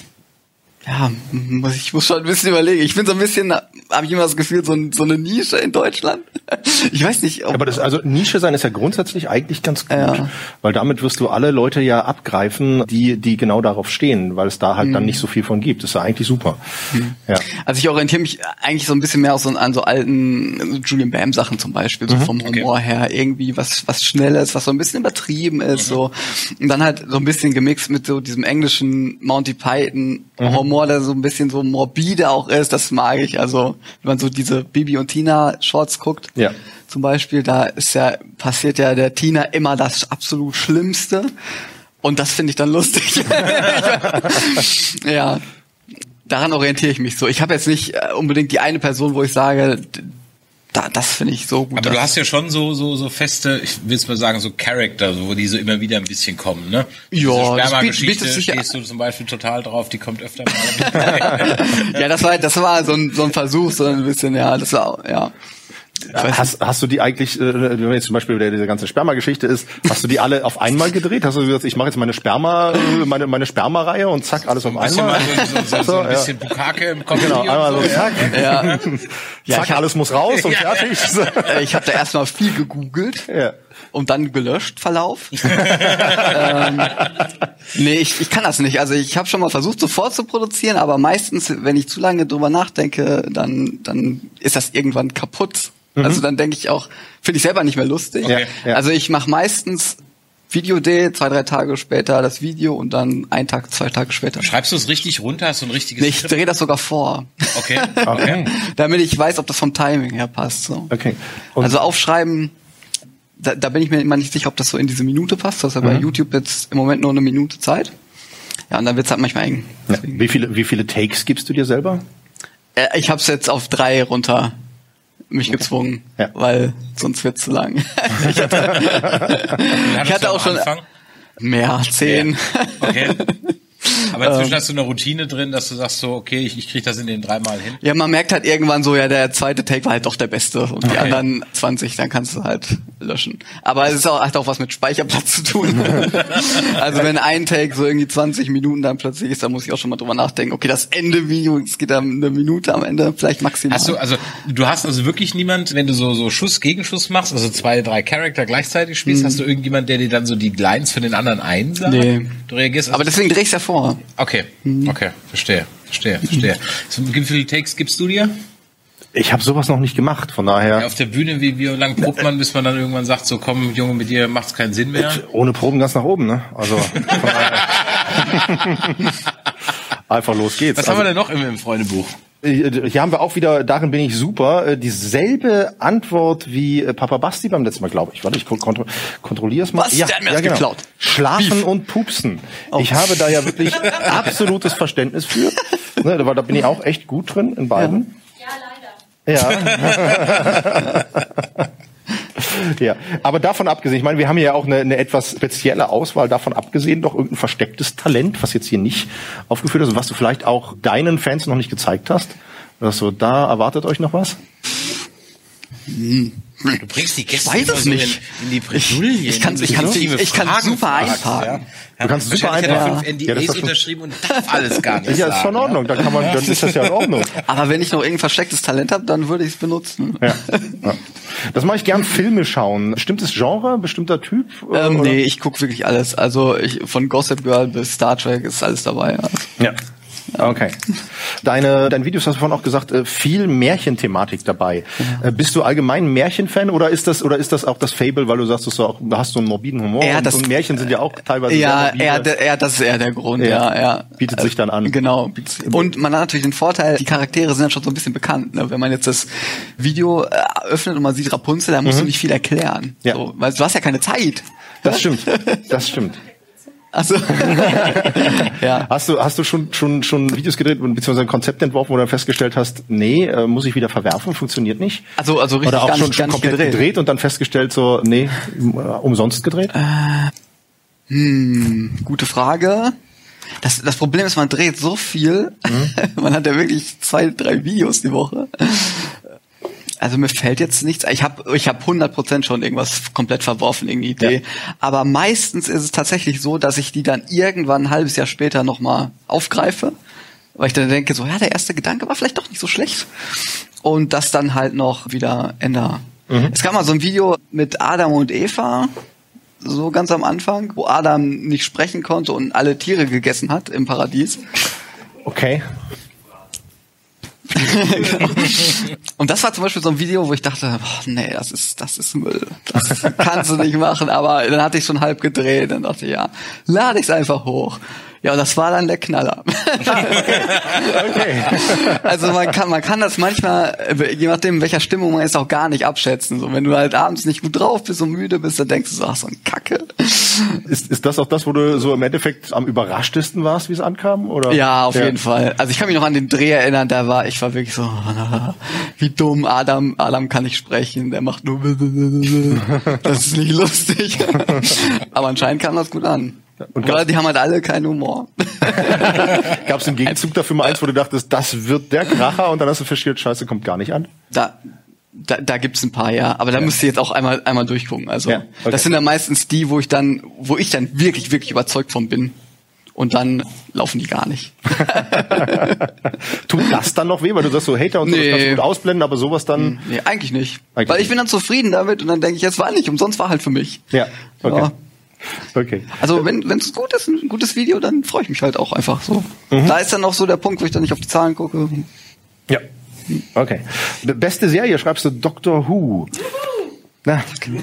ich muss schon ein bisschen überlegen. Ich bin so ein bisschen, habe ich immer das Gefühl, so eine Nische in Deutschland. Ich weiß nicht. Aber also Nische sein ist ja grundsätzlich eigentlich ganz gut, weil damit wirst du alle Leute ja abgreifen, die genau darauf stehen, weil es da halt dann nicht so viel von gibt. Das ist ja eigentlich super. Ja. Also ich orientiere mich eigentlich so ein bisschen mehr an so alten Julian Bam Sachen zum Beispiel, so vom Humor her, irgendwie was Schnelles, was so ein bisschen übertrieben ist, so. Und dann halt so ein bisschen gemixt mit so diesem englischen Monty Python Humor, der so ein bisschen so morbide auch ist, das mag ich. Also wenn man so diese Bibi und Tina Shorts guckt, zum Beispiel, da passiert ja der Tina immer das absolut Schlimmste und das finde ich dann lustig. Ja, daran orientiere ich mich so. Ich habe jetzt nicht unbedingt die eine Person, wo ich sage, das finde ich so gut. Aber du hast ja schon so feste, ich will es mal sagen, so Charakter, wo die so immer wieder ein bisschen kommen, ne? Ja, Sperma-Geschichte stehst du zum Beispiel total drauf, die kommt öfter mal. Ja, das war so ein Versuch, so ein bisschen, das war, ja. Hast du die eigentlich, wenn jetzt zum Beispiel diese ganze Sperma-Geschichte ist, hast du die alle auf einmal gedreht? Hast du gesagt, ich mache jetzt meine Sperma-Reihe und zack, alles auf einmal? So ein bisschen Bukake im Kopf. Genau, einmal so, zack. Ja. Zack, alles muss raus und fertig. Ich habe da erstmal viel gegoogelt. Ja. Und dann gelöscht, Verlauf. Nee, ich kann das nicht. Also ich habe schon mal versucht, sofort zu produzieren, aber meistens, wenn ich zu lange drüber nachdenke, dann ist das irgendwann kaputt. Also dann denke ich auch, finde ich selber nicht mehr lustig. Okay. Ja. Also ich mache meistens Video-Day, 2-3 Tage später das Video und dann 1 Tag, 2 Tage später. Schreibst du es richtig runter? Hast du ein richtiges Nee, ich drehe das sogar vor. Okay. Damit ich weiß, ob das vom Timing her passt. So. Okay. Also aufschreiben, da bin ich mir immer nicht sicher, ob das so in diese Minute passt. Das ist ja bei YouTube jetzt im Moment nur 1 Minute Zeit. Ja, und dann wird's halt manchmal eng. Ja. Wie viele Takes gibst du dir selber? Ich hab's jetzt auf 3 runter mich gezwungen, weil sonst wird's zu lang. Ich hatte auch schon mehr, 10. Okay. Aber inzwischen hast du eine Routine drin, dass du sagst so, okay, ich krieg das in den 3 Mal hin. Ja, man merkt halt irgendwann so, ja, der zweite Take war halt doch der beste und die anderen 20, dann kannst du halt löschen. Aber es ist auch, hat auch was mit Speicherplatz zu tun. Also wenn ein Take so irgendwie 20 Minuten dann plötzlich ist, dann muss ich auch schon mal drüber nachdenken, okay, das Ende Video, es geht dann eine Minute am Ende, vielleicht maximal. Du hast also wirklich niemand, wenn du so Schuss gegen Schuss machst, also 2, 3 Charakter gleichzeitig spielst, hast du irgendjemand, der dir dann so die Lines für den anderen einsagt? Nee. Du reagierst aber deswegen dreh ich's ja vor. Okay, verstehe. So, wie viele Takes gibst du dir? Ich habe sowas noch nicht gemacht, von daher. Ja, auf der Bühne, wie lang probt man, bis man dann irgendwann sagt, so komm, Junge, mit dir macht's keinen Sinn mehr? Ohne Proben ganz nach oben, ne? Also von daher. Einfach los geht's. Was haben wir denn noch im Freundebuch? Hier haben wir auch wieder, darin bin ich super, dieselbe Antwort wie Papa Basti beim letzten Mal, glaube ich. Warte, ich kontrolliere es mal. Was? Der hat mir das geklaut. Schlafen Beef. Und pupsen. Oh. Ich habe da ja wirklich absolutes Verständnis für. Ne, da bin ich auch echt gut drin in beiden. Ja, leider. Ja, aber davon abgesehen, ich meine, wir haben ja auch eine etwas spezielle Auswahl, davon abgesehen doch irgendein verstecktes Talent, was jetzt hier nicht aufgeführt ist und was du vielleicht auch deinen Fans noch nicht gezeigt hast. Also da erwartet euch noch was? Du bringst die Gäste weiß es so nicht. in die Bredouille. Ich kann super einfragen. Du kannst super einfach. Ich einfach. hätte 5 NDAs unterschrieben und darf alles gar nicht Ja, ist schon in Ordnung. Dann ist das ja in Ordnung. Aber wenn ich noch irgendein verstecktes Talent habe, dann würde ich es benutzen. Ja. Das mache ich gern, Filme schauen. Bestimmtes Genre, bestimmter Typ? Nee, ich gucke wirklich alles. Also von Gossip Girl bis Star Trek ist alles dabei. Also. Ja. Okay. Deine Videos hast du vorhin auch gesagt, viel Märchenthematik dabei. Ja. Bist du allgemein Märchenfan oder ist das auch das Fable, weil du sagst, du hast so einen morbiden Humor und Märchen sind ja auch teilweise ja, das ist eher der Grund, ja. Bietet sich dann an. Genau. Und man hat natürlich den Vorteil, die Charaktere sind dann schon so ein bisschen bekannt. Ne? Wenn man jetzt das Video öffnet und man sieht Rapunzel, dann musst du nicht viel erklären. Ja. So, weil du hast ja keine Zeit. Das stimmt. Also ja. Hast du schon Videos gedreht beziehungsweise ein Konzept entworfen, wo du dann festgestellt hast, nee, muss ich wieder verwerfen, funktioniert nicht? Also richtig oder auch gar schon nicht komplett gedreht und dann festgestellt so, nee, umsonst gedreht? Gute Frage. Das Problem ist, man dreht so viel, man hat ja wirklich 2, 3 Videos die Woche. Also mir fällt jetzt nichts. Ich hab 100% schon irgendwas komplett verworfen, irgendeine Idee. Ja. Aber meistens ist es tatsächlich so, dass ich die dann irgendwann ein halbes Jahr später nochmal aufgreife. Weil ich dann denke, so, ja, der erste Gedanke war vielleicht doch nicht so schlecht. Und das dann halt noch wieder ändere. Es gab mal so ein Video mit Adam und Eva, so ganz am Anfang, wo Adam nicht sprechen konnte und alle Tiere gegessen hat im Paradies. Okay. Und das war zum Beispiel so ein Video, wo ich dachte, nee, das ist Müll. Das kannst du nicht machen. Aber dann hatte ich schon halb gedreht. Dann dachte ich, ja, lade ich es einfach hoch. Ja, und das war dann der Knaller. Okay. Also man kann das manchmal, je nachdem in welcher Stimmung man ist, auch gar nicht abschätzen. So, wenn du halt abends nicht gut drauf bist und müde bist, dann denkst du so, ach, so ein Kacke. Ist das auch das, wo du so im Endeffekt am überraschtesten warst, wie es ankam? Oder? Ja, auf jeden Fall. Also ich kann mich noch an den Dreh erinnern, ich war wirklich so, wie dumm, Adam kann nicht sprechen, der macht nur das ist nicht lustig. Aber anscheinend kam das gut an. Oder die haben halt alle keinen Humor. Gab es im Gegenzug dafür mal eins, wo du dachtest, das wird der Kracher und dann hast du festgestellt, Scheiße, kommt gar nicht an? Da gibt's ein paar, ja. Aber da müsst ihr jetzt auch einmal durchgucken. Also ja, okay. Das sind dann meistens die, wo ich dann wirklich, wirklich überzeugt von bin. Und dann laufen die gar nicht. Tut das dann noch weh, weil du sagst so Hater und so, das kannst du gut ausblenden, aber sowas dann... Nee, eigentlich nicht. Weil ich bin dann zufrieden damit und dann denke ich, es war nicht umsonst, war halt für mich. Ja, okay. Ja. Okay. Also wenn es gut ist, ein gutes Video, dann freue ich mich halt auch einfach so. Da ist dann auch so der Punkt, wo ich dann nicht auf die Zahlen gucke. Ja. Okay. Beste Serie schreibst du Doctor Who. Na.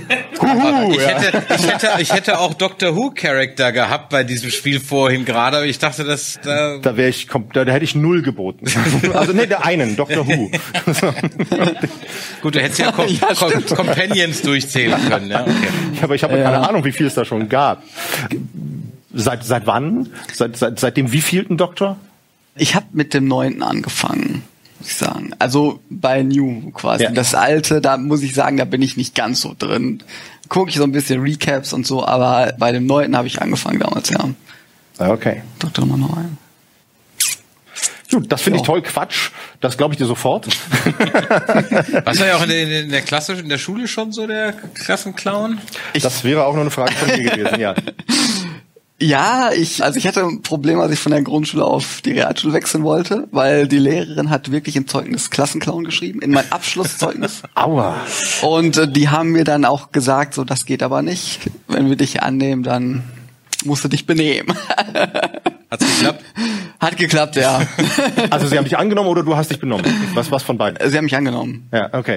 Ich hätte auch Doctor Who Charakter gehabt bei diesem Spiel vorhin gerade, aber ich dachte, da hätte ich 0 geboten. Also der einen, Doctor Who. Gut, du hättest ja Companions durchzählen können, ja. Okay. Aber ich habe keine Ahnung, wie viel es da schon gab. Seit wann? Seit dem wievielten Doktor? Ich habe mit dem 9. angefangen. Ich sagen. Also bei New quasi. Ja. Das alte, da muss ich sagen, da bin ich nicht ganz so drin. Gucke ich so ein bisschen Recaps und so, aber bei dem 9. habe ich angefangen damals, ja. Okay. Drück doch mal noch ein. Gut, das finde ich toll, Quatsch. Das glaube ich dir sofort. Was war ja auch in der Klasse, in der Schule schon so der Klassenclown? Das wäre auch nur eine Frage von mir gewesen, ja. Ja, ich hatte ein Problem, als ich von der Grundschule auf die Realschule wechseln wollte, weil die Lehrerin hat wirklich im Zeugnis Klassenclown geschrieben, in mein Abschlusszeugnis. Aua. Und die haben mir dann auch gesagt, so, das geht aber nicht. Wenn wir dich annehmen, dann musst du dich benehmen. Hat's geklappt? Hat geklappt, ja. Also sie haben dich angenommen oder du hast dich benommen? Was von beiden? Sie haben mich angenommen. Ja, okay.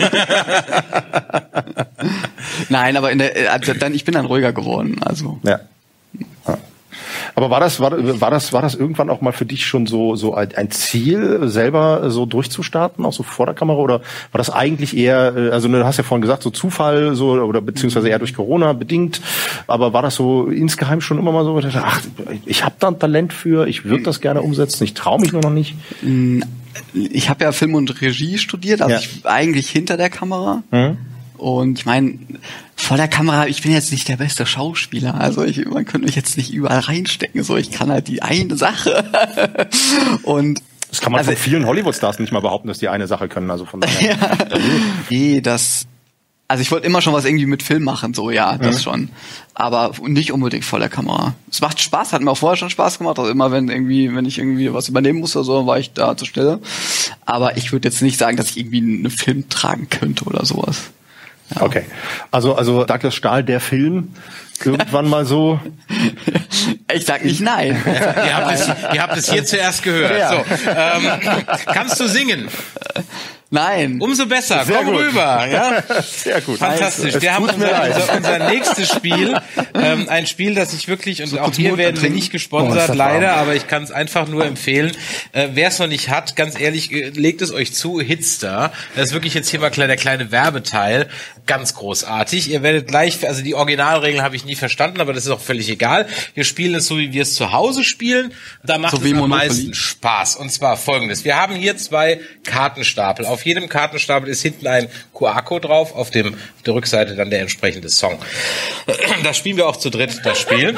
Nein, aber ich bin dann ruhiger geworden, also. Ja. Aber war das irgendwann auch mal für dich schon so ein Ziel, selber so durchzustarten, auch so vor der Kamera, oder war das eigentlich eher, also du hast ja vorhin gesagt, so Zufall, so, oder beziehungsweise eher durch Corona bedingt, aber war das so insgeheim schon immer mal so, ach, ich habe da ein Talent für, ich würde das gerne umsetzen, ich traue mich nur noch nicht? Ich habe ja Film und Regie studiert, also ich eigentlich hinter der Kamera. Mhm. Und ich meine, vor der Kamera, ich bin jetzt nicht der beste Schauspieler, also man könnte mich jetzt nicht überall reinstecken, so ich kann halt die eine Sache. Und das kann man von vielen Hollywood-Stars nicht mal behaupten, dass die eine Sache können, also von daher. Also ich wollte immer schon was irgendwie mit Film machen, so das schon, aber nicht unbedingt vor der Kamera. Es macht Spaß, hat mir auch vorher schon Spaß gemacht, also immer wenn ich irgendwie was übernehmen musste oder so, war ich da zur Stelle. Aber ich würde jetzt nicht sagen, dass ich irgendwie einen Film tragen könnte oder sowas. Ja. Okay. Also Douglas Stahl, der Film, irgendwann mal so. Ich sag nicht nein. Ihr habt es hier zuerst gehört. Ja. So, kannst du singen? Nein. Umso besser. Sehr Komm gut. rüber. Ja? Sehr gut. Fantastisch. Es Wir haben tut mir leid. unser nächstes Spiel. Ein Spiel, das ich wirklich, und auch hier werden wir nicht Oh, gesponsert, leider, aber ich kann es einfach nur empfehlen. Wer es noch nicht hat, ganz ehrlich, legt es euch zu, Hitstar. Das ist wirklich jetzt hier mal der kleine Werbeteil. Ganz großartig. Ihr werdet gleich, also die Originalregeln habe ich nie verstanden, aber das ist auch völlig egal. Wir spielen es so, wie wir es zu Hause spielen. Da macht so es am meisten Spaß. Und zwar Folgendes. Wir haben hier 2 Kartenstapel. Auf jedem Kartenstapel ist hinten ein QR-Code drauf, auf der Rückseite dann der entsprechende Song. Das spielen wir auch zu dritt, das Spiel.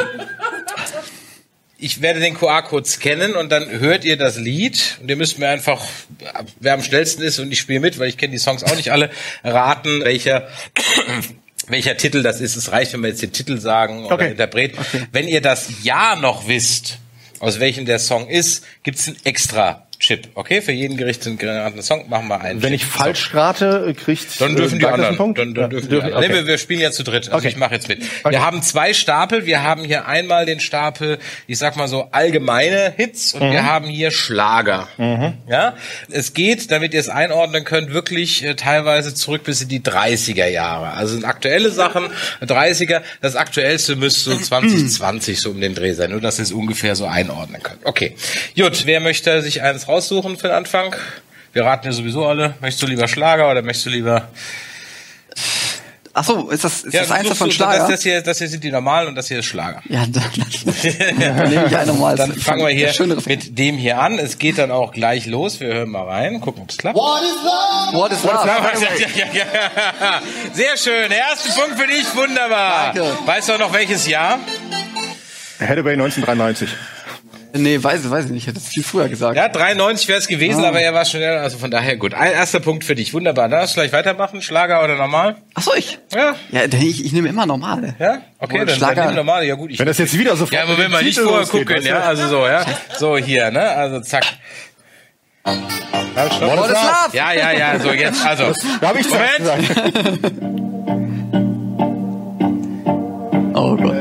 Ich werde den QR-Code scannen und dann hört ihr das Lied und ihr müsst mir einfach, wer am schnellsten ist, und ich spiele mit, weil ich kenne die Songs auch nicht alle, raten, welcher Titel das ist. Es reicht, wenn wir jetzt den Titel sagen oder Interpret. Okay. Wenn ihr das Ja noch wisst, aus welchem der Song ist, gibt's einen extra Chip, okay? Für jeden geratenen Song machen wir einen. Wenn Chip. ich falsch rate, kriegt dann dürfen die anderen. Einen Punkt? Dann dürfen die anderen. Nee, wir spielen ja zu dritt. Also ich mache jetzt mit. Okay. Wir haben 2 Stapel. Wir haben hier einmal den Stapel, ich sag mal so allgemeine Hits, und wir haben hier Schlager. Ja? Es geht, damit ihr es einordnen könnt, wirklich teilweise zurück bis in die 30er Jahre. Also sind aktuelle Sachen, 30er. Das aktuellste müsste so 2020 so um den Dreh sein, nur dass ihr es ungefähr so einordnen könnt. Okay. Gut, wer möchte sich eins raussuchen für den Anfang? Wir raten ja sowieso alle. Möchtest du lieber Schlager oder möchtest du lieber... Ach so, ist das eins von Schlager? Das hier sind die normalen und das hier ist Schlager. Ja, dann nehme ich einen normal. Dann fangen wir hier mit dem hier an. Es geht dann auch gleich los. Wir hören mal rein. Gucken, ob es klappt. What is love? Ja. Sehr schön. Der erste Punkt für dich. Wunderbar. Danke. Weißt du auch noch welches Jahr? Hathaway 1993. Nee, weiß ich nicht. Ich hätte es viel früher gesagt. Ja, 93 wäre es gewesen, aber er war schneller. Also von daher gut. Ein erster Punkt für dich. Wunderbar. Dann darfst du gleich weitermachen. Schlager oder normal? Ach so, ich? Ja. Ja, ich nehme immer normale. Ja? Okay, dann nimm normal. Ja gut. Wenn das jetzt wieder so... Ja, aber wenn wir nicht vorher gucken, ja. Also so, ja. So hier, ne? Also zack. What is love? Ja. So jetzt, also. Da habe ich Moment. Oh Gott.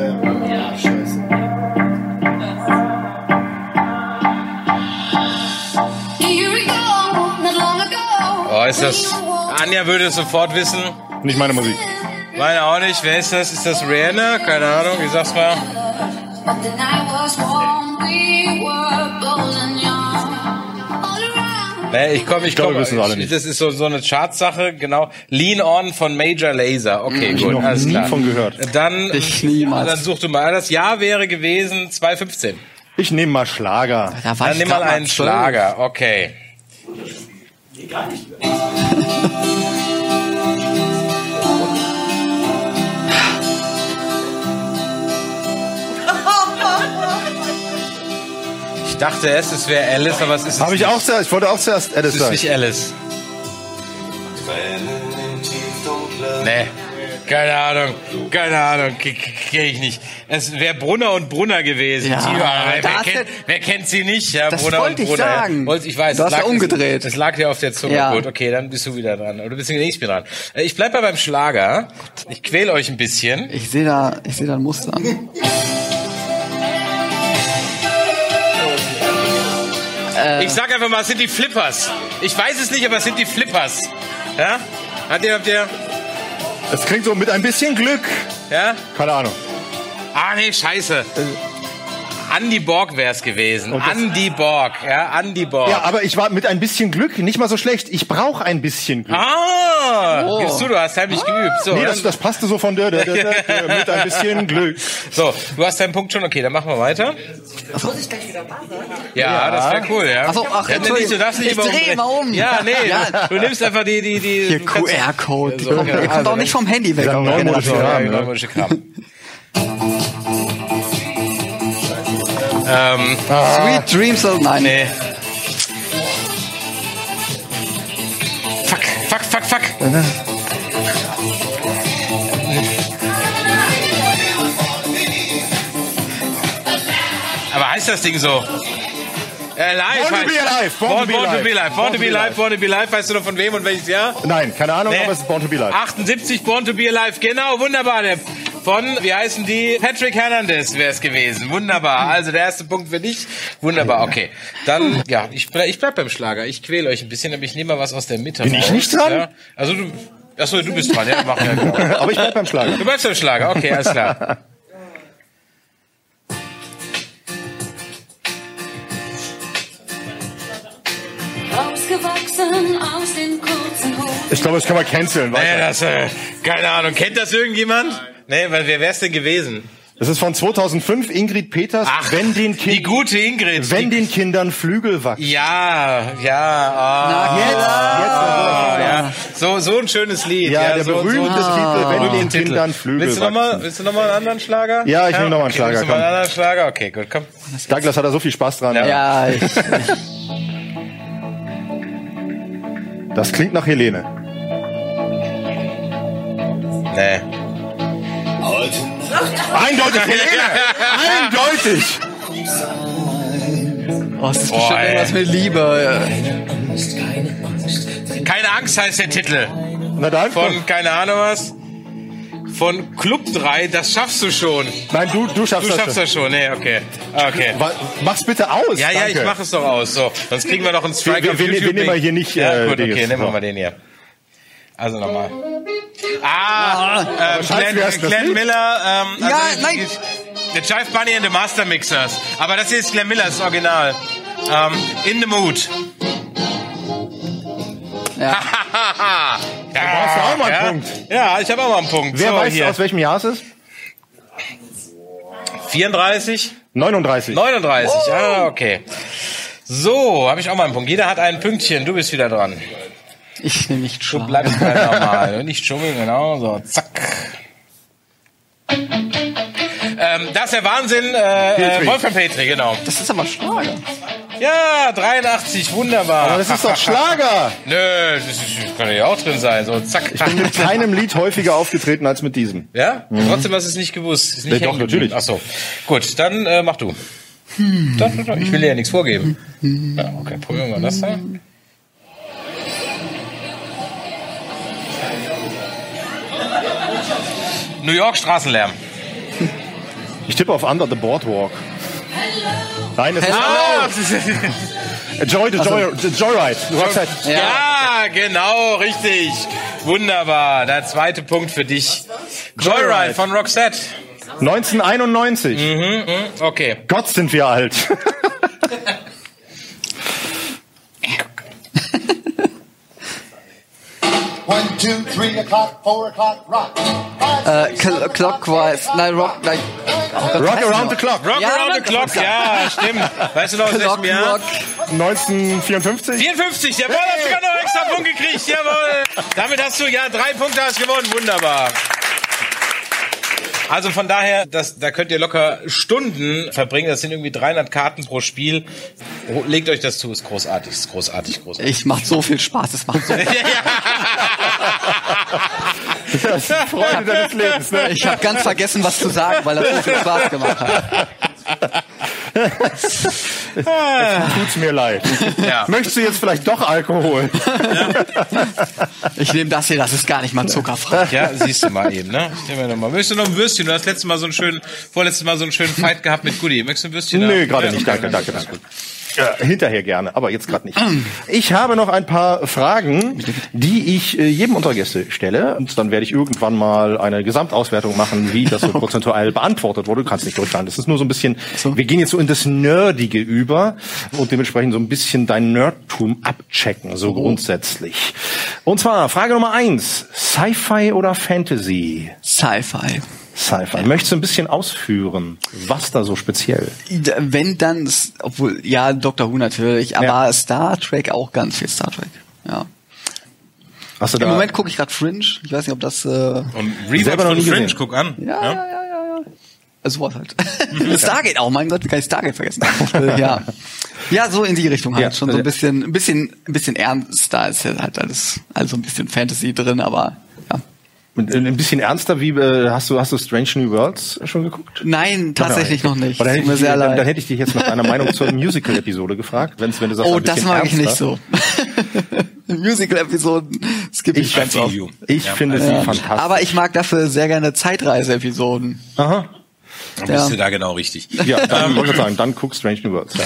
Oh, ist das... Anja würde es sofort wissen. Nicht meine Musik. Meine auch nicht. Wer ist das? Ist das Rihanna? Keine Ahnung. Ich sag's mal. Nee, ich komme. Wir wissen es alle nicht. Das ist so eine Chartsache, genau. Lean On von Major Lazer. Okay, gut. Noch alles nie klar. von gehört. Dann niemals. such du mal. Das Jahr wäre gewesen 2015. Ich nehme mal Schlager. Dann nimm mal einen Schlager. Okay. Nee, gar nicht. dachte erst, es wäre Alice, aber es ist Habe ich auch zuerst. Ich wollte auch zuerst Alice Es ist sagen. nicht Alice. Nee. Keine Ahnung. Kenn ich nicht. Es wäre Brunner und Brunner gewesen. Ja, wer kennt sie nicht? Ja, Das Brunner wollte und ich Brunner. sagen. Ich weiß. Du hast ja umgedreht. Das lag dir auf der Zunge. Ja. Gut, okay, dann bist du wieder dran. Oder beziehungsweise ich bin dran. Ich bleib mal beim Schlager. Ich quäl euch ein bisschen. Ich sehe da ein Muster. Ich sag einfach mal, es sind die Flippers. Ich weiß es nicht, aber es sind die Flippers. Ja? Habt ihr? Das klingt so mit ein bisschen Glück. Ja? Keine Ahnung. Ah, nee, scheiße. Andy Borg wär's gewesen. Andy Borg. Ja, aber ich war mit ein bisschen Glück nicht mal so schlecht. Ich brauche ein bisschen Glück. Gibst du hast heimlich geübt. So, Nee, das passte so von der mit ein bisschen Glück. so, du hast deinen Punkt schon. Okay, dann machen wir weiter. Muss ich gleich wieder da sein? Ja, das wäre cool, ja. Ach, Ja, nee, du darfst nicht ich immer dreh mal um. Ja, nee, Ja. du nimmst einfach die Hier, du kannst- QR-Code. So, okay. Der kommt auch nicht vom Handy weg. Ja, neumodische Ja, Kram, genau, ne? modische Kram. Sweet Dreams of... Nein. Nee. Fuck. Aber heißt das Ding so? Live. Born to be alive, Born to be alive. Weißt du noch von wem und welches Jahr? Nein, keine Ahnung, Nee. aber es ist Born to be Alive. 78, Born to be alive. Genau, wunderbar. Von, wie heißen die? Patrick Hernandez wäre es gewesen. Wunderbar. Also der erste Punkt für dich. Wunderbar, okay. Dann, ja, ich bleib beim Schlager. Ich quäle euch ein bisschen, aber ich nehme mal was aus der Mitte. Bin ich raus. nicht dran? Ja. Also du bist dran, ja, mach ja. Genau. Aber ich bleib beim Schlager. Du bleibst beim Schlager, okay, alles klar. Rausgewachsen aus den kurzen Hosen. Ich glaube, das kann man canceln. Nee, Weiter. keine Ahnung. Kennt das irgendjemand? Nee, wer wär's denn gewesen? Das ist von 2005, Ingrid Peters. Wenn den die gute Ingrid. Wenn den Kindern Flügel wachsen. Ja. Ja. So ein schönes Lied. Ja, der so, berühmte Titel, wenn den Titel. Kindern Flügel Willst wachsen. du noch mal einen anderen Schlager? Ja, ich nehme noch mal einen Schlager, Willst du mal einen anderen Schlager? Okay, gut, komm. Douglas hat da so viel Spaß dran. Ja, Das klingt nach Helene. Nee. Eindeutig Helene! Eindeutig! oh, es ist bestimmt irgendwas mit Liebe. Keine Angst heißt der Titel. Na dann. Von, keine Ahnung was. Von Club 3, das schaffst du schon. Nein, du schaffst Du das schaffst das schon, nee, okay. Mach's bitte aus. Ja, danke. ich mach es doch aus. So, sonst kriegen wir noch einen Strike auf wir YouTube. nehmen wir hier nicht, Ja, gut, Dinges. okay, nehmen wir So. mal den hier. Also nochmal. scheiße, wie heißt das Glenn Lied? Miller. Ja, nein. The Jive Bunny and the Master Mixers. Aber das hier ist Glenn Miller, das Original. In the Mood. Ja. Da hast du auch mal einen Punkt. Ja, ich habe auch mal einen Punkt. Wer so, weiß, hier. aus welchem Jahr es ist? 34? 39. 39, okay. So, habe ich auch mal einen Punkt. Jeder hat ein Pünktchen. Du bist wieder dran. Ich nehme nicht Du schon. bleibst halt normal. Nicht schummeln, genau. So, zack. Das ist der Wahnsinn. Wolfgang Petri, genau. Das ist aber Schlager. Ja, 83, wunderbar. Aber das ist doch Schlager. Nö, das kann ja auch drin sein. So, zack. Ich bin mit keinem Lied häufiger aufgetreten als mit diesem. Ja? Trotzdem hast du es nicht gewusst. Ist nicht Nee, doch, hängen geblieben. natürlich. Ach so. Gut, dann mach du. Doch. Ich will dir ja nichts vorgeben. Ja, okay, probieren wir das da. New York Straßenlärm. Ich tippe auf Under the Boardwalk. Nein, es ist Joyride. Du hast halt, Ja, genau, richtig. Wunderbar. Der zweite Punkt für dich. Joyride von Roxette. 1991. Okay. Gott, sind wir alt. 1, 2, 3 o'clock, 4 o'clock, rock. Clockwise. Nein, Rock, like, Rock Around the Clock. Rock Ja, Around the Clock, ja, stimmt. Weißt du noch, aus welchem Jahr? Rock. 1954. 54, jawohl, hast du sogar noch extra Punkt gekriegt, jawohl. Damit hast du, 3 Punkte hast gewonnen, wunderbar. Also von daher, da könnt ihr locker Stunden verbringen. Das sind irgendwie 300 Karten pro Spiel. Legt euch das zu, ist großartig, großartig. Ich macht so viel Spaß, es macht so viel Das ist die Freude deines Lebens, ne? Ich habe ganz vergessen, was zu sagen, weil das so viel Spaß gemacht hat. Tut's mir leid. Ja. Möchtest du jetzt vielleicht doch Alkohol? Ich nehme das hier, das ist gar nicht mal zuckerfrei. Ja, siehst du mal eben, ne? Nehmen wir noch mal. Möchtest du noch ein Würstchen? Du hast vorletztes Mal so einen schönen Fight gehabt mit Goodie. Möchtest du ein Würstchen? Nee, gerade nicht. Danke. Hinterher gerne, aber jetzt gerade nicht. Ich habe noch ein paar Fragen, die ich jedem unserer Gäste stelle. Und dann werde ich irgendwann mal eine Gesamtauswertung machen, wie das so prozentual beantwortet wurde. Du kannst nicht durchschauen. Das ist nur so ein bisschen, wir gehen jetzt so in das Nerdige über und dementsprechend so ein bisschen dein Nerdtum abchecken, so grundsätzlich. Und zwar Frage Nummer 1. Sci-Fi oder Fantasy? Sci-Fi. Sci-Fi. Möchtest du ein bisschen ausführen, was da so speziell? Wenn dann, obwohl, ja, Doctor Who natürlich, aber Ja. Star Trek auch ganz viel Star Trek. Ja. Hast du Im da Moment gucke ich gerade Fringe. Ich weiß nicht, ob das... Und Rewatch Selber noch von nie Fringe, gesehen. guck an. Ja. Sowas halt. Stargate auch, mein Gott, wie kann ich Stargate vergessen? Ja. Ja, so in die Richtung halt. Ja, Schon so ein bisschen ernst. Da ist ja halt alles, also ein bisschen Fantasy drin, aber ja. ein bisschen ernster, wie hast du Strange New Worlds schon geguckt? Nein, tatsächlich noch nicht. Dann Tut mir sehr leid. hätte ich dich jetzt nach deiner Meinung zur Musical-Episode gefragt, wenn du sagst, Oh, ein bisschen das mag ich nicht ernster. so. Musical-Episoden skippe ich ganz oft. Ich finde sie fantastisch. Aber ich mag dafür sehr gerne Zeitreise-Episoden. Aha. Dann bist du da genau richtig. Ja, dann wollte ich sagen, dann guck Strange New Worlds. Ja.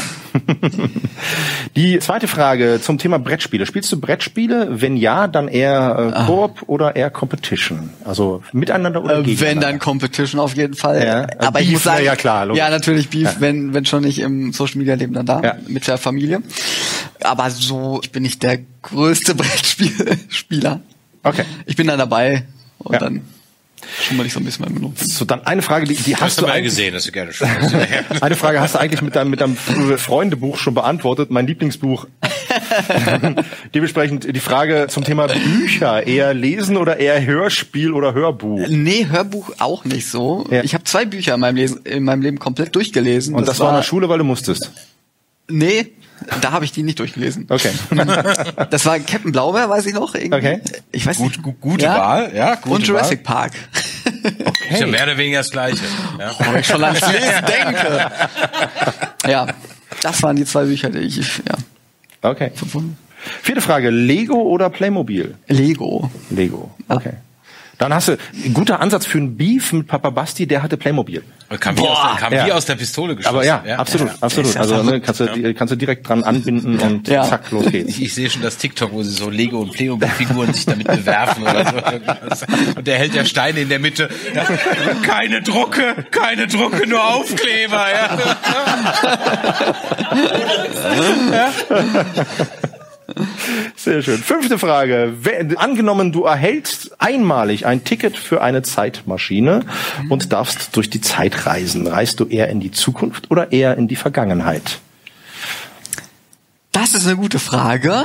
Die zweite Frage zum Thema Brettspiele. Spielst du Brettspiele? Wenn ja, dann eher Koop oder eher Competition? Also miteinander oder gegeneinander? Wenn dann Competition auf jeden Fall. Ja. Aber Beef, ich muss sagen, ja klar, logisch. ja natürlich Beef, wenn schon nicht im Social Media Leben dann da Ja. mit der Familie. Aber so, ich bin nicht der größte Brettspielspieler. Okay. Ich bin dann dabei und Ja. dann schummel ich so ein bisschen mal genug. So, dann eine Frage, die Hast du mal eigentlich- gesehen, dass du gerne schon. Eine Frage hast du eigentlich mit deinem Freundebuch schon beantwortet, mein Lieblingsbuch. Dementsprechend die Frage zum Thema Bücher, eher lesen oder eher Hörspiel oder Hörbuch? Nee, Hörbuch auch nicht so. Ja. Ich habe 2 Bücher in meinem Leben komplett durchgelesen. Und das war in der Schule, weil du musstest. Nee, da habe ich die nicht durchgelesen. Okay. Das war Captain Blaubeer, weiß ich noch. Irgendwie. Okay. Ich weiß nicht. Gute Wahl, ja, gute Und Jurassic Park. Ist ja mehr oder weniger das Gleiche. Ja. Wenn ich schon ans Lesen denke. Ja, das waren die 2 Bücher, die ich, ja, Okay. verbunden. Vierte Frage, Lego oder Playmobil? Lego. Lego. Okay. Dann hast du ein guter Ansatz für einen Beef mit Papa Basti, der hatte Playmobil. Kam Ja. wie aus der Pistole geschossen. Aber ja, absolut. Ist ja Also verrückt. kannst du direkt dran anbinden und Ja. zack, los geht's. Ich sehe schon das TikTok, wo sie so Lego und Playmobil-Figuren sich damit bewerfen oder so. Und der hält ja Steine in der Mitte. Ja, keine Drucke, nur Aufkleber. Ja. Sehr schön. 5. Frage. Angenommen, du erhältst einmalig ein Ticket für eine Zeitmaschine und darfst durch die Zeit reisen. Reist du eher in die Zukunft oder eher in die Vergangenheit? Das ist eine gute Frage.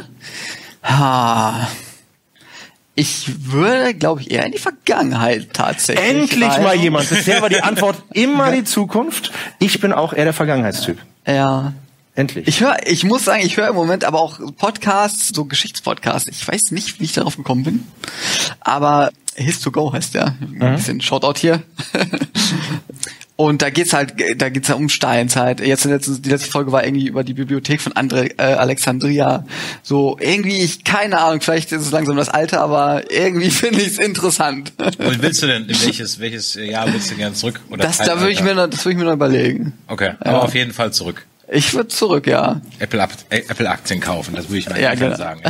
Ich würde, glaube ich, eher in die Vergangenheit tatsächlich. Endlich reisen. mal jemand. Bisher war die Antwort immer die Zukunft. Ich bin auch eher der Vergangenheitstyp. Ja. Endlich. Ich muss sagen, ich höre im Moment aber auch Podcasts, so Geschichtspodcasts. Ich weiß nicht, wie ich darauf gekommen bin. Aber His2Go heißt der. Ein bisschen Shoutout hier. Und da geht's ja um Steinzeit. Jetzt die letzte Folge war irgendwie über die Bibliothek von Alexandria. So irgendwie, keine Ahnung, vielleicht ist es langsam das Alter, aber irgendwie finde ich es interessant. Und willst du denn, in welches Jahr willst du gerne zurück? Oder Das würde ich mir noch überlegen. Okay, aber auf jeden Fall zurück. Ich würde zurück, ja. Apple-Aktien kaufen, das würde ich meinen Ja, Eltern genau. sagen.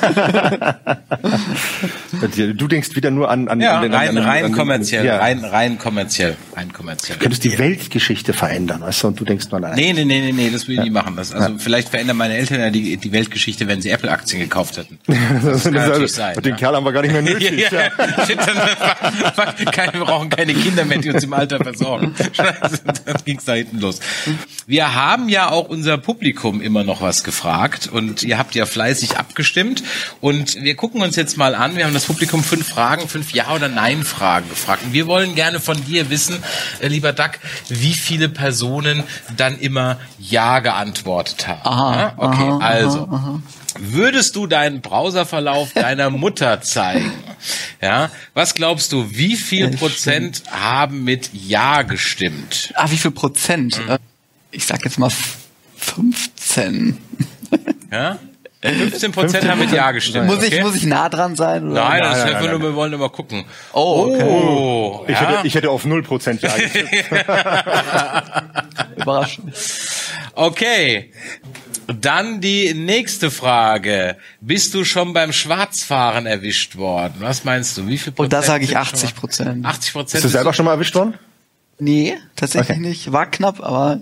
Du denkst wieder nur an Ja, an- rein kommerziell, ja. rein kommerziell. Du könntest die Weltgeschichte verändern, weißt du, und du denkst nur an Nee, das würde ich nie machen. Vielleicht verändern meine Eltern ja die Weltgeschichte, wenn sie Apple-Aktien gekauft hätten. Das kann natürlich sein. Den Kerl haben wir gar nicht mehr nötig. Ja. Shit, wir brauchen keine Kinder mehr, die uns im Alter versorgen. Dann ging's da hinten los. Wir haben ja ja auch unser Publikum immer noch was gefragt und ihr habt ja fleißig abgestimmt und wir gucken uns jetzt mal an, wir haben das Publikum 5 Ja- oder Nein-Fragen gefragt und wir wollen gerne von dir wissen, lieber Doug, wie viele Personen dann immer Ja geantwortet haben. Aha, okay, also. Würdest du deinen Browserverlauf deiner Mutter zeigen? Ja, was glaubst du, wie viel Prozent haben mit Ja gestimmt? Wie viel Prozent? Ich sag jetzt mal 15. Ja? 15% haben mit Ja gestimmt. Muss ich nah dran sein? Oder? Nein, das ist einfach nur, wir wollen immer gucken. Oh, okay. Ich hätte auf 0% Ja getippt. Überraschung. Okay. Dann die nächste Frage. Bist du schon beim Schwarzfahren erwischt worden? Was meinst du? Wie viel Prozent? Und da sage ich sind 80%. 80%. Bist du selber schon mal erwischt worden? Nee, tatsächlich nicht. War knapp, aber...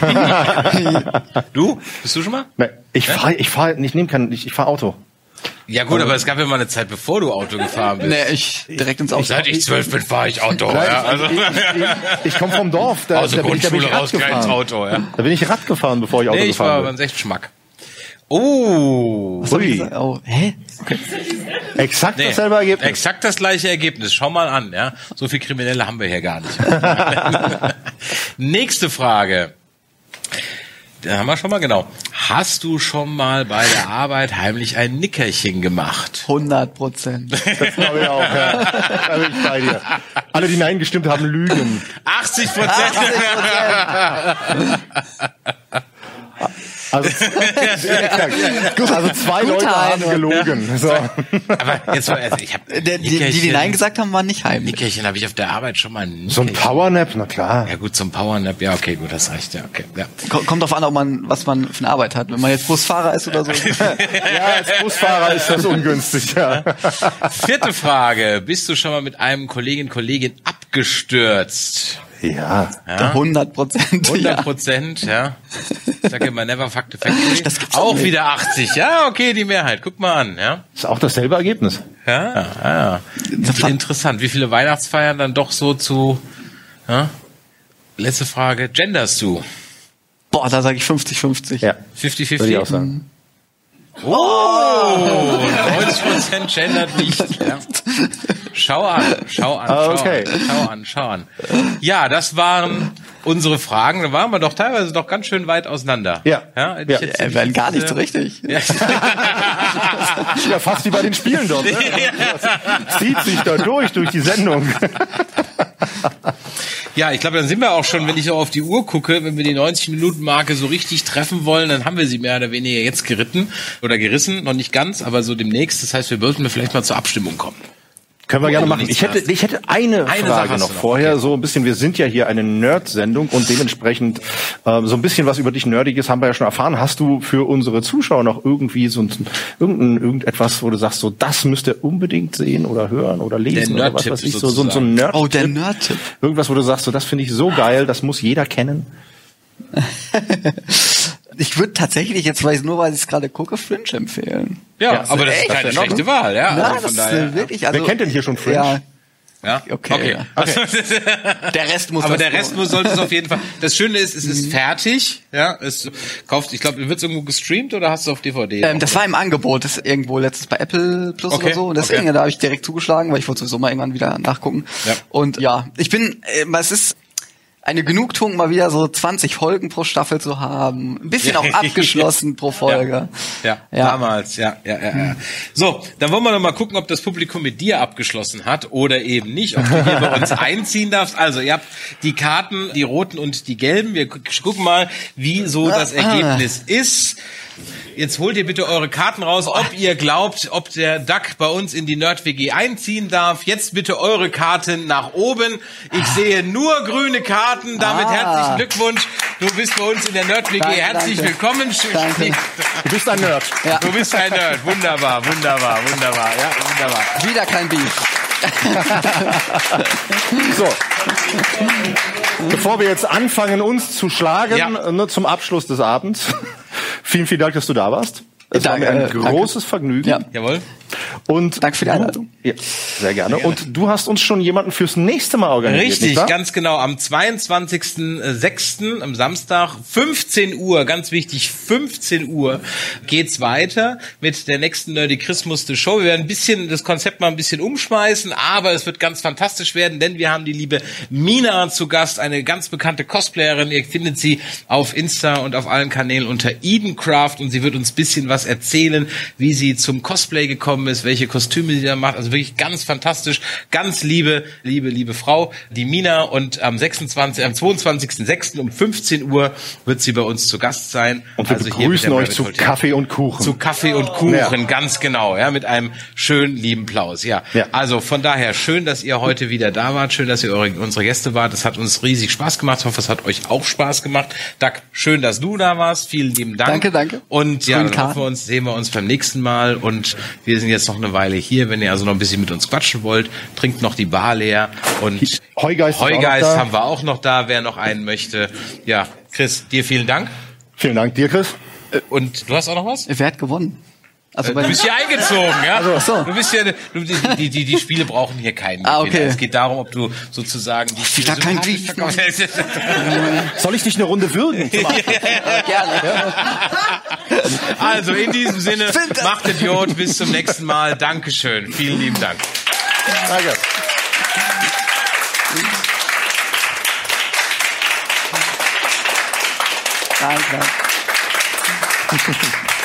Du? Bist du schon mal? Nee, ich fahre Auto. Ja gut, aber es gab ja mal eine Zeit, bevor du Auto gefahren bist. Nee, ich direkt ins Auto. Seit ich 12 bin, fahre ich Auto. Ja, also. Ich komme vom Dorf, da bin ich Rad gleich ins gefahren. Auto, ja. Da bin ich Rad gefahren, bevor ich Auto Ich war gefahren beim 6 Schmack. Oh. Was hab ich gesagt? Oh, hä? Okay. bin. Exakt dasselbe Ergebnis. Exakt das gleiche Ergebnis. Schau mal an, ja. So viel Kriminelle haben wir hier gar nicht. Nächste Frage. Da haben wir schon mal, genau. Hast du schon mal bei der Arbeit heimlich ein Nickerchen gemacht? 100%. Das glaube ich auch, ja. Da bin ich bei dir. Alle, die Nein gestimmt haben, lügen. 80%. Also, zwei Leute haben gelogen. So. Aber jetzt mal, also ich habe Die Nein gesagt haben, waren nicht heimlich. Nickerchen habe ich auf der Arbeit schon mal ein So ein Powernap, na klar. Ja gut, zum Powernap, ja okay, gut, das reicht, ja, okay. Ja. Kommt drauf an, was man für eine Arbeit hat. Wenn man jetzt Busfahrer ist oder so. Ja, als Busfahrer ist das ungünstig, ja. 4. Frage. Bist du schon mal mit einem Kollegin abgestürzt? Ja. 100%. 100%, ja. Ich sag immer never fuck the factory. Das gibt's auch nicht. wieder 80. Ja, okay, die Mehrheit. Guck mal an, ja. Ist auch dasselbe Ergebnis. Ja. Interessant. Wie viele Weihnachtsfeiern dann doch so zu, ja? Letzte Frage. Genderst du? Boah, da sage ich 50-50. Ja. 50-50? Würde ich auch sagen. Oh, 90% gendert nicht. Ja. Schau an. Okay. Schau an. Ja, das waren unsere Fragen. Da waren wir doch teilweise doch ganz schön weit auseinander. Ja. Wir werden gar nicht so richtig. Ja. Ja, fast wie bei den Spielen dort. Ne? Das zieht sich da durch die Sendung. Ja, ich glaube, dann sind wir auch schon, wenn ich so auf die Uhr gucke, wenn wir die 90-Minuten-Marke so richtig treffen wollen, dann haben wir sie mehr oder weniger jetzt geritten oder gerissen, noch nicht ganz, aber so demnächst. Das heißt, wir würden vielleicht mal zur Abstimmung kommen. Können wir gerne machen. Ich hätte eine Sache Frage hast noch du noch. vorher. Okay. So ein bisschen, wir sind ja hier eine Nerd-Sendung und dementsprechend so ein bisschen was über dich Nerdiges haben wir ja schon erfahren. Hast du für unsere Zuschauer noch irgendwie so irgendetwas, wo du sagst, so das müsst ihr unbedingt sehen oder hören oder lesen Der oder was weiß ich, so ein sozusagen. Nerd-Tipp? Oh, der Nerd-Tipp. Irgendwas, wo du sagst, so das finde ich so geil, das muss jeder kennen. Ich würde tatsächlich jetzt, weil ich es gerade gucke, Fringe empfehlen. Ja, aber das ist keine Das wär schlechte Wahl, ja. Ja, Also das von daher. ist wirklich, also. Wer kennt denn hier schon Fringe? Ja, Ja, okay. Der Rest muss aber das der Rest sollte es auf jeden Fall. Das Schöne ist, es ist fertig. Ja, ich glaube, wird es irgendwo gestreamt oder hast du auf DVD? Das war im Angebot, das ist irgendwo letztens bei Apple Plus Okay, oder so. Und deswegen, okay. da habe ich direkt zugeschlagen, weil ich wollte sowieso mal irgendwann wieder nachgucken. Ja. Und ja, es ist eine Genugtuung, mal wieder so 20 Folgen pro Staffel zu haben. Ein bisschen auch abgeschlossen pro Folge. Ja, damals, ja. So, dann wollen wir noch mal gucken, ob das Publikum mit dir abgeschlossen hat oder eben nicht, ob du hier bei uns einziehen darfst. Also, ihr habt die Karten, die roten und die gelben. Wir gucken mal, wie so das Ergebnis ist. Jetzt holt ihr bitte eure Karten raus, ob ihr glaubt, ob der Doug bei uns in die Nerd-WG einziehen darf. Jetzt bitte eure Karten nach oben. Ich sehe nur grüne Karten. Damit herzlichen Glückwunsch. Du bist bei uns in der Nerd-WG. Danke, Herzlich danke. willkommen. Danke. Du bist ein Nerd. Ja. Du bist ein Nerd. Wunderbar. Ja, wunderbar. Wieder kein Beef. So. Bevor wir jetzt anfangen, uns zu schlagen, nur zum Abschluss des Abends. Vielen Dank, dass du da warst. Es war mir ein großes Vergnügen. Ja. Jawohl. Und Danke für die Einladung. Ja, sehr gerne. Und du hast uns schon jemanden fürs nächste Mal organisiert. Richtig, nicht wahr? ganz genau. Am 22.06. am Samstag, 15 Uhr, ganz wichtig, 15 Uhr geht's weiter mit der nächsten Nerdy Christmas The Show. Wir werden das Konzept mal ein bisschen umschmeißen, aber es wird ganz fantastisch werden, denn wir haben die liebe Mina zu Gast, eine ganz bekannte Cosplayerin. Ihr findet sie auf Insta und auf allen Kanälen unter Edencraft und sie wird uns ein bisschen was erzählen, wie sie zum Cosplay gekommen ist, welche Kostüme sie da macht. Also wirklich ganz fantastisch, ganz liebe Frau, die Mina. Und am 22.06. um 15 Uhr wird sie bei uns zu Gast sein. Und wir begrüßen euch zu Kaffee und Kuchen. Zu Kaffee und Kuchen, ganz genau, ja, mit einem schönen lieben Applaus. Ja. Also von daher schön, dass ihr heute wieder da wart, schön, dass ihr unsere Gäste wart. Es hat uns riesig Spaß gemacht. Ich hoffe, es hat euch auch Spaß gemacht. Doug, schön, dass du da warst. Vielen lieben Dank. Danke. Und ja, dann sehen wir uns beim nächsten Mal. Und wir sind jetzt noch eine Weile hier. Wenn ihr also noch ein bisschen mit uns quatschen wollt, trinkt noch die Bar leer. Und Heugeist haben wir auch noch da, wer noch einen möchte. Ja, Chris, dir vielen Dank. Vielen Dank dir, Chris. Und du hast auch noch was? Wer hat gewonnen? Also du bist hier eingezogen, ja? Also, Du bist ja, die Spiele brauchen hier keinen Gewinner. Okay. Es geht darum, ob du sozusagen die Spiele kein Beef. Soll ich dich eine Runde würgen? Gerne. Also in diesem Sinne, macht Idiot, bis zum nächsten Mal. Dankeschön. Vielen lieben Dank. Danke. Danke.